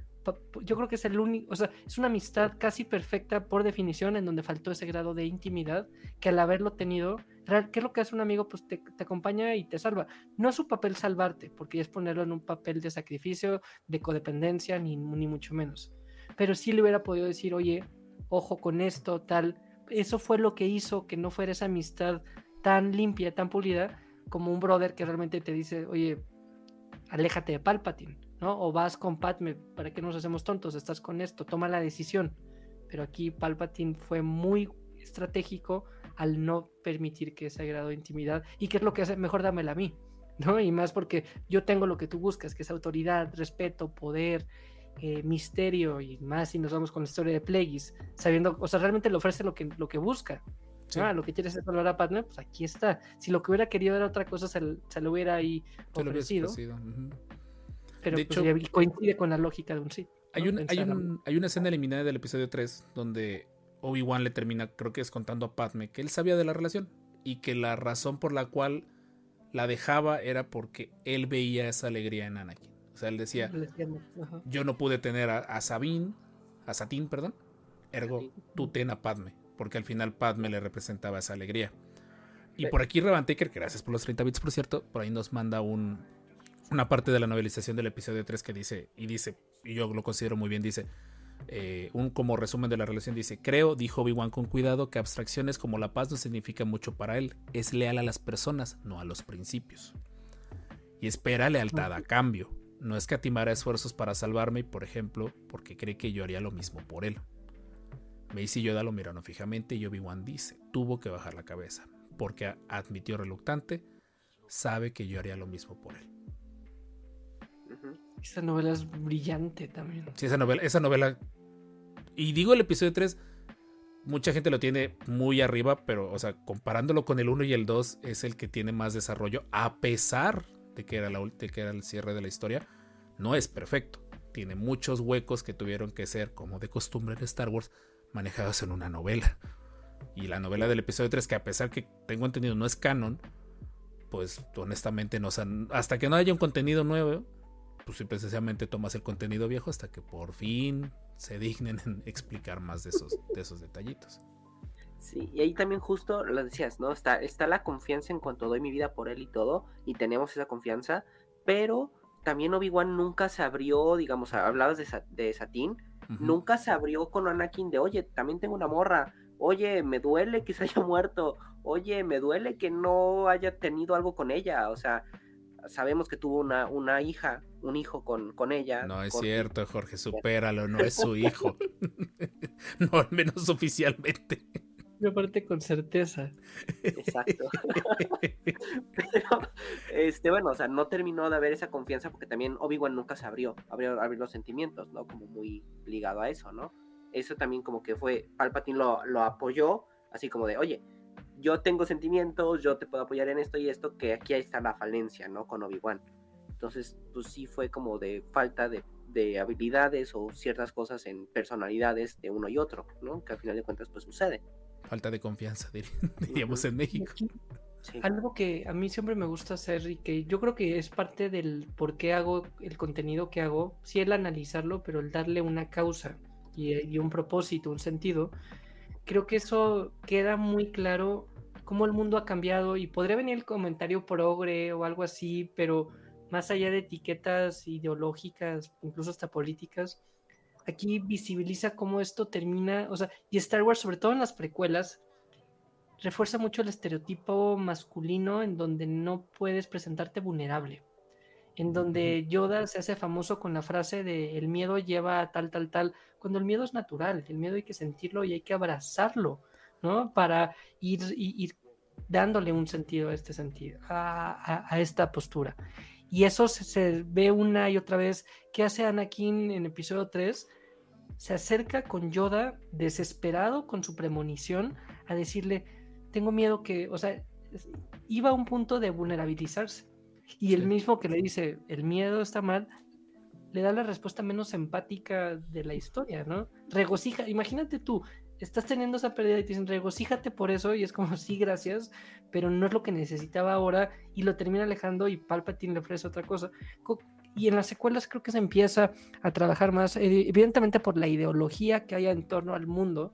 Yo creo que es el único, o sea, es una amistad casi perfecta por definición, en donde faltó ese grado de intimidad, que al haberlo tenido, ¿qué es lo que hace un amigo? Pues te acompaña y te salva. No es su papel salvarte, porque es ponerlo en un papel de sacrificio, de codependencia, ni mucho menos. Pero sí le hubiera podido decir, oye, ojo con esto, tal. Eso fue lo que hizo que no fuera esa amistad tan limpia, tan pulida, como un brother que realmente te dice, oye, aléjate de Palpatine, ¿no? O vas con Padme, ¿para qué nos hacemos tontos? Estás con esto, toma la decisión. Pero aquí Palpatine fue muy estratégico al no permitir que ese grado de intimidad, y qué es lo que hace, mejor dámela a mí, ¿no? Y más porque yo tengo lo que tú buscas, que es autoridad, respeto, poder, misterio, y más si nos vamos con la historia de Plagueis, sabiendo, o sea, realmente le ofrece lo que busca. Sí. Lo que quieres es salvar a Padme, pues aquí está. Si lo que hubiera querido era otra cosa, se lo hubiera ahí ofrecido. Uh-huh. Pero de hecho, pues, coincide con la lógica de un Sith. Hay una escena eliminada del episodio 3 donde Obi-Wan le termina, creo que es contando a Padme, que él sabía de la relación y que la razón por la cual la dejaba era porque él veía esa alegría en Anakin. O sea, él decía, yo no pude tener a Satine, ergo tú ten a Padme, porque al final Padme le representaba esa alegría. Y por aquí Revan Taker, gracias por los 30 bits, por cierto, por ahí nos manda una parte de la novelización del episodio 3 que dice, y yo lo considero muy bien, dice, como resumen de la relación, dice, creo, dijo Obi-Wan con cuidado, que abstracciones como la paz no significan mucho para él, es leal a las personas, no a los principios. Y espera lealtad a cambio, no escatimará esfuerzos para salvarme, por ejemplo, porque cree que yo haría lo mismo por él. Mace y Yoda lo miraron fijamente y Obi-Wan dice, tuvo que bajar la cabeza, porque admitió reluctante, sabe que yo haría lo mismo por él. Esa novela es brillante también. Sí, esa novela, y digo el episodio 3, mucha gente lo tiene muy arriba, pero, o sea, comparándolo con el 1 y el 2, es el que tiene más desarrollo, a pesar de que era el cierre de la historia. No es perfecto, tiene muchos huecos que tuvieron que ser, como de costumbre en Star Wars, manejados en una novela. Y la novela del episodio 3, que a pesar que tengo entendido no es canon, pues honestamente hasta que no haya un contenido nuevo, pues precisamente tomas el contenido viejo hasta que por fin se dignen en explicar más de esos detallitos. Sí, y ahí también justo lo decías, ¿no? Está la confianza en cuanto doy mi vida por él y todo, y tenemos esa confianza, pero también Obi-Wan nunca se abrió, digamos, hablabas de Satine, nunca se abrió con Anakin de, oye, también tengo una morra, oye, me duele que se haya muerto, oye, me duele que no haya tenido algo con ella, o sea, sabemos que tuvo una hija, un hijo con ella. No es con... cierto, Jorge, supéralo, no es su hijo. No, al menos oficialmente. Y aparte con certeza. Exacto. Pero, bueno, o sea, no terminó de haber esa confianza porque también Obi-Wan nunca se abrió los sentimientos, ¿no? Como muy ligado a eso, ¿no? Eso también como que fue, Palpatine lo apoyó, así como de, oye, yo tengo sentimientos, yo te puedo apoyar en esto y esto, que aquí está la falencia, ¿no? Con Obi-Wan. Entonces, pues sí fue como de falta de habilidades o ciertas cosas en personalidades de uno y otro, ¿no? Que al final de cuentas, pues sucede. Falta de confianza, diríamos en México. Sí. Algo que a mí siempre me gusta hacer y que yo creo que es parte del por qué hago el contenido que hago, sí el analizarlo, pero el darle una causa y un propósito, un sentido. Creo que eso queda muy claro cómo el mundo ha cambiado y podría venir el comentario progre o algo así, pero más allá de etiquetas ideológicas, incluso hasta políticas, aquí visibiliza cómo esto termina, o sea, y Star Wars, sobre todo en las precuelas, refuerza mucho el estereotipo masculino en donde no puedes presentarte vulnerable, en donde Yoda se hace famoso con la frase de el miedo lleva a tal, cuando el miedo es natural, el miedo hay que sentirlo y hay que abrazarlo, ¿no? Para ir dándole un sentido a este sentido, a esta postura. Y eso se ve una y otra vez. ¿Qué hace Anakin en episodio 3? Se acerca con Yoda, desesperado con su premonición, a decirle, tengo miedo que, o sea, iba a un punto de vulnerabilizarse. Y el mismo que le dice, el miedo está mal, le da la respuesta menos empática de la historia, ¿no? Regocija, imagínate tú, estás teniendo esa pérdida y te dicen, regocíjate por eso, y es como, sí, gracias, pero no es lo que necesitaba ahora, y lo termina alejando y Palpatine le ofrece otra cosa. Y en las secuelas creo que se empieza a trabajar más, evidentemente por la ideología que hay en torno al mundo,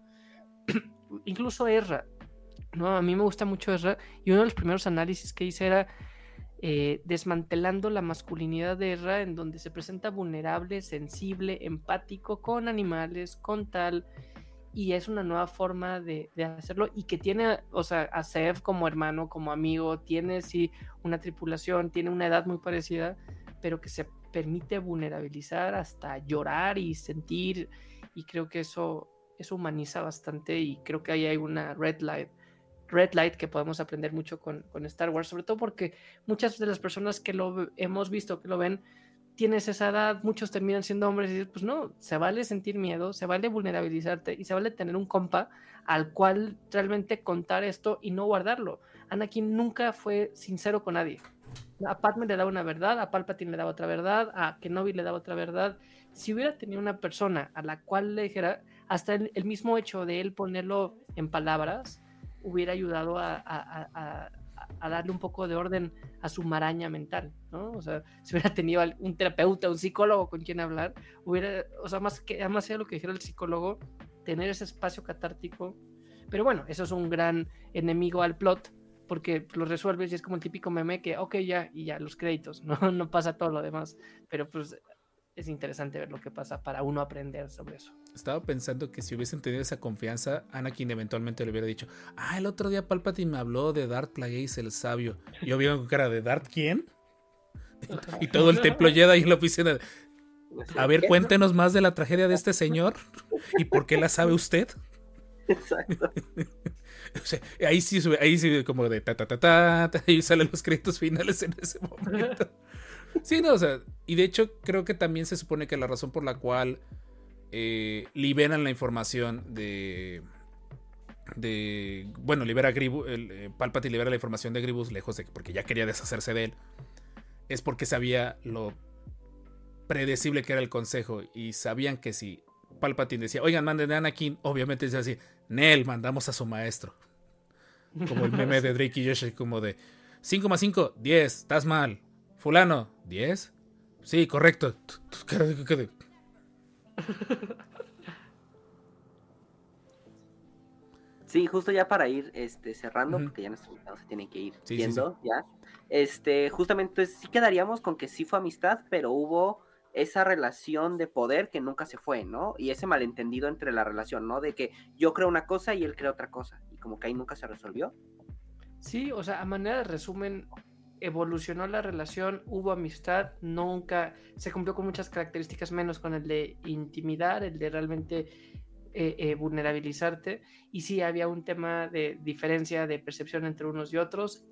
incluso Ezra, ¿no? A mí me gusta mucho Ezra, y uno de los primeros análisis que hice era desmantelando la masculinidad de Ezra, en donde se presenta vulnerable, sensible, empático con animales, con tal, y es una nueva forma de hacerlo, y que tiene, o sea, a Zev como hermano, como amigo, tiene sí una tripulación, tiene una edad muy parecida, pero que se permite vulnerabilizar hasta llorar y sentir, y creo que eso humaniza bastante, y creo que ahí hay una red light que podemos aprender mucho con Star Wars, sobre todo porque muchas de las personas que lo hemos visto, que lo ven, tienes esa edad, muchos terminan siendo hombres y dices, pues no, se vale sentir miedo, se vale vulnerabilizarte y se vale tener un compa al cual realmente contar esto y no guardarlo. Anakin nunca fue sincero con nadie. A Padme le daba una verdad, a Palpatine le daba otra verdad, a Kenobi le daba otra verdad. Si hubiera tenido una persona a la cual le dijera, hasta el mismo hecho de él ponerlo en palabras, hubiera ayudado a darle un poco de orden a su maraña mental, ¿no? O sea, si hubiera tenido un terapeuta, un psicólogo con quien hablar, hubiera, o sea, más allá de lo que dijera el psicólogo, tener ese espacio catártico. Pero bueno, eso es un gran enemigo al plot, porque lo resuelves y es como el típico meme que, ok, ya, y ya, los créditos, no pasa todo lo demás, pero pues es interesante ver lo que pasa para uno aprender sobre eso. Estaba pensando que si hubiesen tenido esa confianza, Anakin eventualmente le hubiera dicho, el otro día Palpatine me habló de Darth Plagueis el sabio. Y yo vi con cara de ¿Darth quién? Y todo el templo Jedi en la oficina. A ver, cuéntenos más de la tragedia de este señor. ¿Y por qué la sabe usted? Exacto. O sea, ahí sí como de y salen los créditos finales en ese momento. Sí, no, o sea, y de hecho creo que también se supone que la razón por la cual liberan la información libera Grievous, Palpatine libera la información de Grievous lejos de porque ya quería deshacerse de él, es porque sabía lo predecible que era el consejo y sabían que si Palpatine decía, oigan, manden a Anakin, obviamente decía así, Nel, mandamos a su maestro, como el meme de Drake y Josh, como de 5 más 5, 10, estás mal, fulano, 10, sí, correcto. Sí, justo ya para ir cerrando, porque ya nuestro invitado se tiene que ir yendo, sí. Ya. Justamente sí quedaríamos con que sí fue amistad, pero hubo esa relación de poder que nunca se fue, ¿no? Y ese malentendido entre la relación, ¿no? De que yo creo una cosa y él cree otra cosa, y como que ahí nunca se resolvió. Sí, o sea, a manera de resumen, evolucionó la relación, hubo amistad, nunca se cumplió con muchas características, menos con el de intimidar, el de realmente vulnerabilizarte, y sí había un tema de diferencia de percepción entre unos y otros,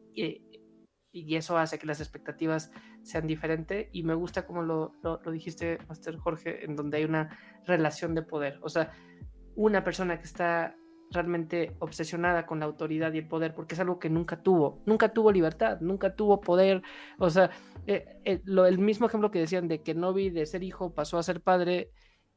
y eso hace que las expectativas sean diferentes, y me gusta como lo dijiste, Master Jorge, en donde hay una relación de poder, o sea, una persona que está realmente obsesionada con la autoridad y el poder, porque es algo que nunca tuvo libertad, nunca tuvo poder, o sea, el mismo ejemplo que decían de Kenobi de ser hijo pasó a ser padre,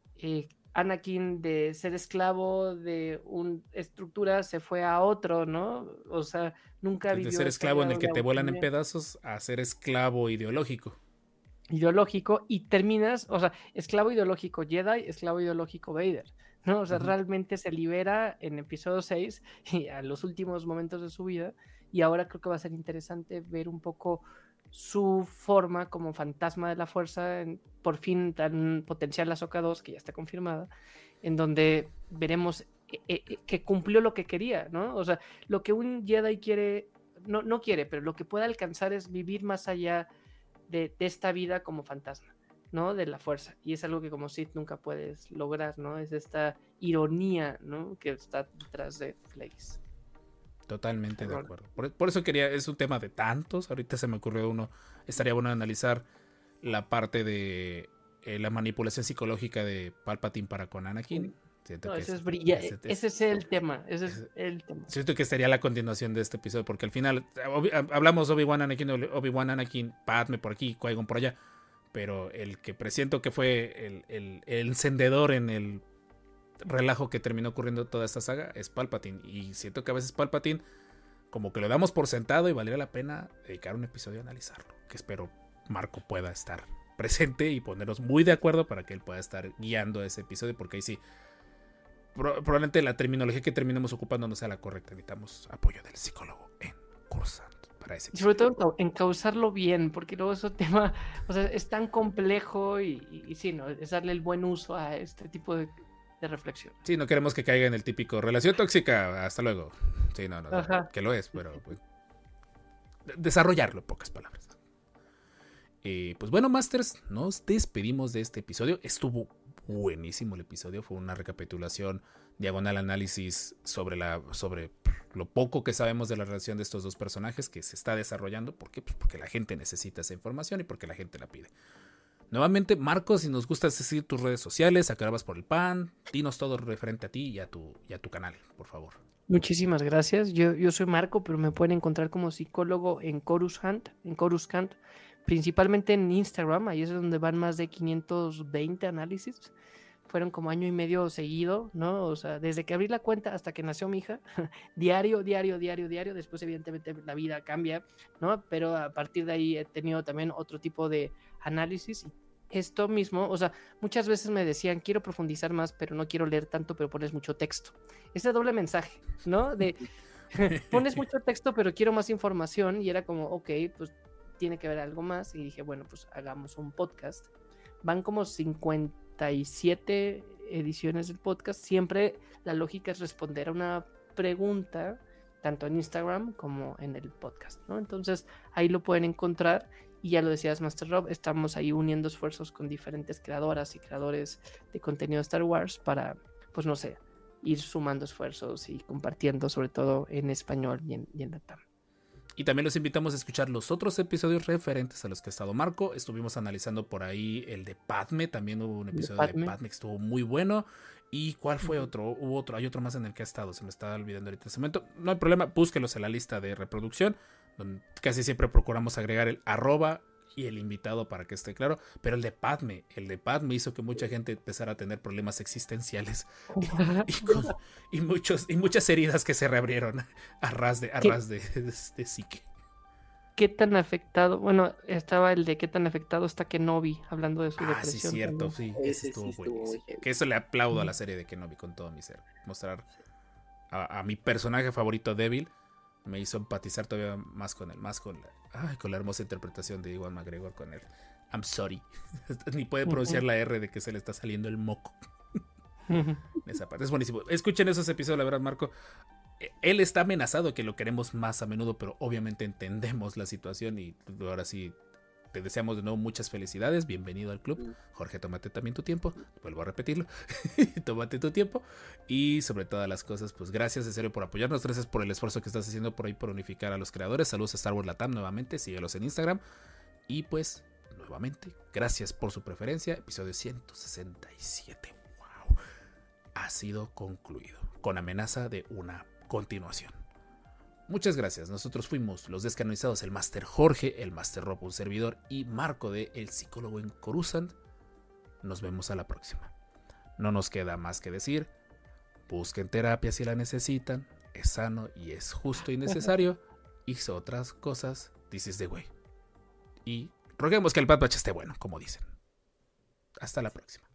Anakin de ser esclavo de una estructura se fue a otro, ¿no? O sea, nunca vivió De ser ese esclavo en el grado que de te vuelan en autonomía pedazos a ser esclavo ideológico. ideológico, y terminas, o sea, esclavo ideológico Jedi, esclavo ideológico Vader, ¿no? O sea, realmente se libera en episodio 6 y a los últimos momentos de su vida, y ahora creo que va a ser interesante ver un poco su forma como fantasma de la fuerza, por fin tan potencial Ahsoka 2, que ya está confirmada, en donde veremos que cumplió lo que quería, ¿no? O sea, lo que un Jedi quiere, no quiere, pero lo que puede alcanzar es vivir más allá de esta vida como fantasma, ¿no? De la fuerza. Y es algo que como Sith nunca puedes lograr, ¿no? Es esta ironía, ¿no? Que está detrás de Plagueis. Totalmente de acuerdo. Por eso quería, es un tema de tantos. Ahorita se me ocurrió uno. Estaría bueno analizar la parte de la manipulación psicológica de Palpatine para con Anakin. Siento No, que ese es brillante. Ese es el tema. Ese es el tema. Siento que sería la continuación de este episodio, porque al final hablamos Obi-Wan, Anakin, Padme por aquí, Qui-Gon por allá, pero el que presiento que fue el encendedor en el relajo que terminó ocurriendo toda esta saga es Palpatine, y siento que a veces Palpatine como que lo damos por sentado y valdría la pena dedicar un episodio a analizarlo, que espero Marco pueda estar presente y ponernos muy de acuerdo para que él pueda estar guiando ese episodio, porque ahí sí probablemente la terminología que terminemos ocupando no sea la correcta. Necesitamos apoyo del psicólogo en Cursant para ese. Y sobre todo encauzarlo bien, porque luego ese tema, o sea, es tan complejo y sí, ¿no? Es darle el buen uso a este tipo de reflexión. Sí, no queremos que caiga en el típico relación tóxica, hasta luego. Sí, no, que lo es, pero pues, desarrollarlo en pocas palabras. Pues bueno, Masters, nos despedimos de este episodio. Estuvo buenísimo el episodio, fue una recapitulación diagonal análisis sobre lo poco que sabemos de la relación de estos dos personajes que se está desarrollando. ¿Por qué? Pues porque la gente necesita esa información y porque la gente la pide. Nuevamente, Marcos, si nos gusta decir tus redes sociales, a qué hora vas por el pan, dinos todo referente a ti y a tu canal, por favor. Muchísimas gracias. Yo soy Marco, pero me pueden encontrar como psicólogo en Coruscant, principalmente en Instagram. Ahí es donde van más de 520 análisis. Fueron como año y medio seguido, ¿no? O sea, desde que abrí la cuenta hasta que nació mi hija, diario. Después, evidentemente, la vida cambia, ¿no? Pero a partir de ahí he tenido también otro tipo de análisis. Esto mismo, o sea, muchas veces me decían, quiero profundizar más, pero no quiero leer tanto, pero pones mucho texto. Ese doble mensaje, ¿no? De pones mucho texto, pero quiero más información, y era como, ok, pues tiene que haber algo más, y dije, bueno, pues hagamos un podcast. Van como 57 ediciones del podcast. Siempre la lógica es responder a una pregunta, tanto en Instagram como en el podcast, ¿no? Entonces ahí lo pueden encontrar. Y ya lo decías, Master Rob, estamos ahí uniendo esfuerzos con diferentes creadoras y creadores de contenido de Star Wars para, pues no sé, ir sumando esfuerzos y compartiendo, sobre todo en español y en Latam. Y también los invitamos a escuchar los otros episodios referentes a los que ha estado Marco. Estuvimos analizando por ahí el de Padme. También hubo un episodio de Padme que estuvo muy bueno. ¿Y cuál fue otro? Hubo otro, hay otro más en el que ha estado. Se me está olvidando ahorita ese momento. No hay problema, búsquelos en la lista de reproducción, donde casi siempre procuramos agregar el @, y el invitado para que esté claro. Pero el de Padme hizo que mucha gente empezara a tener problemas existenciales y muchas heridas que se reabrieron a ras de psique. ¿Qué tan afectado? Bueno, estaba el de qué tan afectado está Kenobi, hablando de su depresión. Sí, cierto, también. sí, ese estuvo buenísimo. Que eso le aplaudo a la serie de Kenobi con todo mi ser. Mostrar a mi personaje favorito débil me hizo empatizar todavía más con él, con la hermosa interpretación de Ewan McGregor con él. I'm sorry. Ni puede pronunciar la R de que se le está saliendo el moco. Esa parte es buenísimo. Escuchen esos episodios, la verdad, Marco. él está amenazado que lo queremos más a menudo, pero obviamente entendemos la situación y ahora sí te deseamos de nuevo muchas felicidades. Bienvenido al club. Jorge, tómate también tu tiempo. Vuelvo a repetirlo. Tómate tu tiempo. Y sobre todas las cosas, pues gracias en serio por apoyarnos. Gracias por el esfuerzo que estás haciendo por ahí por unificar a los creadores. Saludos a Star Wars Latam nuevamente. Síguelos en Instagram. Y pues, nuevamente, gracias por su preferencia. Episodio 167. Wow. Ha sido concluido. Con amenaza de una continuación. Muchas gracias. Nosotros fuimos los descanonizados, el Master Jorge, el Master Rob, un servidor, y Marco de El Psicólogo en Coruscant. Nos vemos a la próxima. No nos queda más que decir: busquen terapia si la necesitan. Es sano y es justo y necesario. Y otras cosas, this is the way. Y roguemos que el Bad Batch esté bueno, como dicen. Hasta la próxima.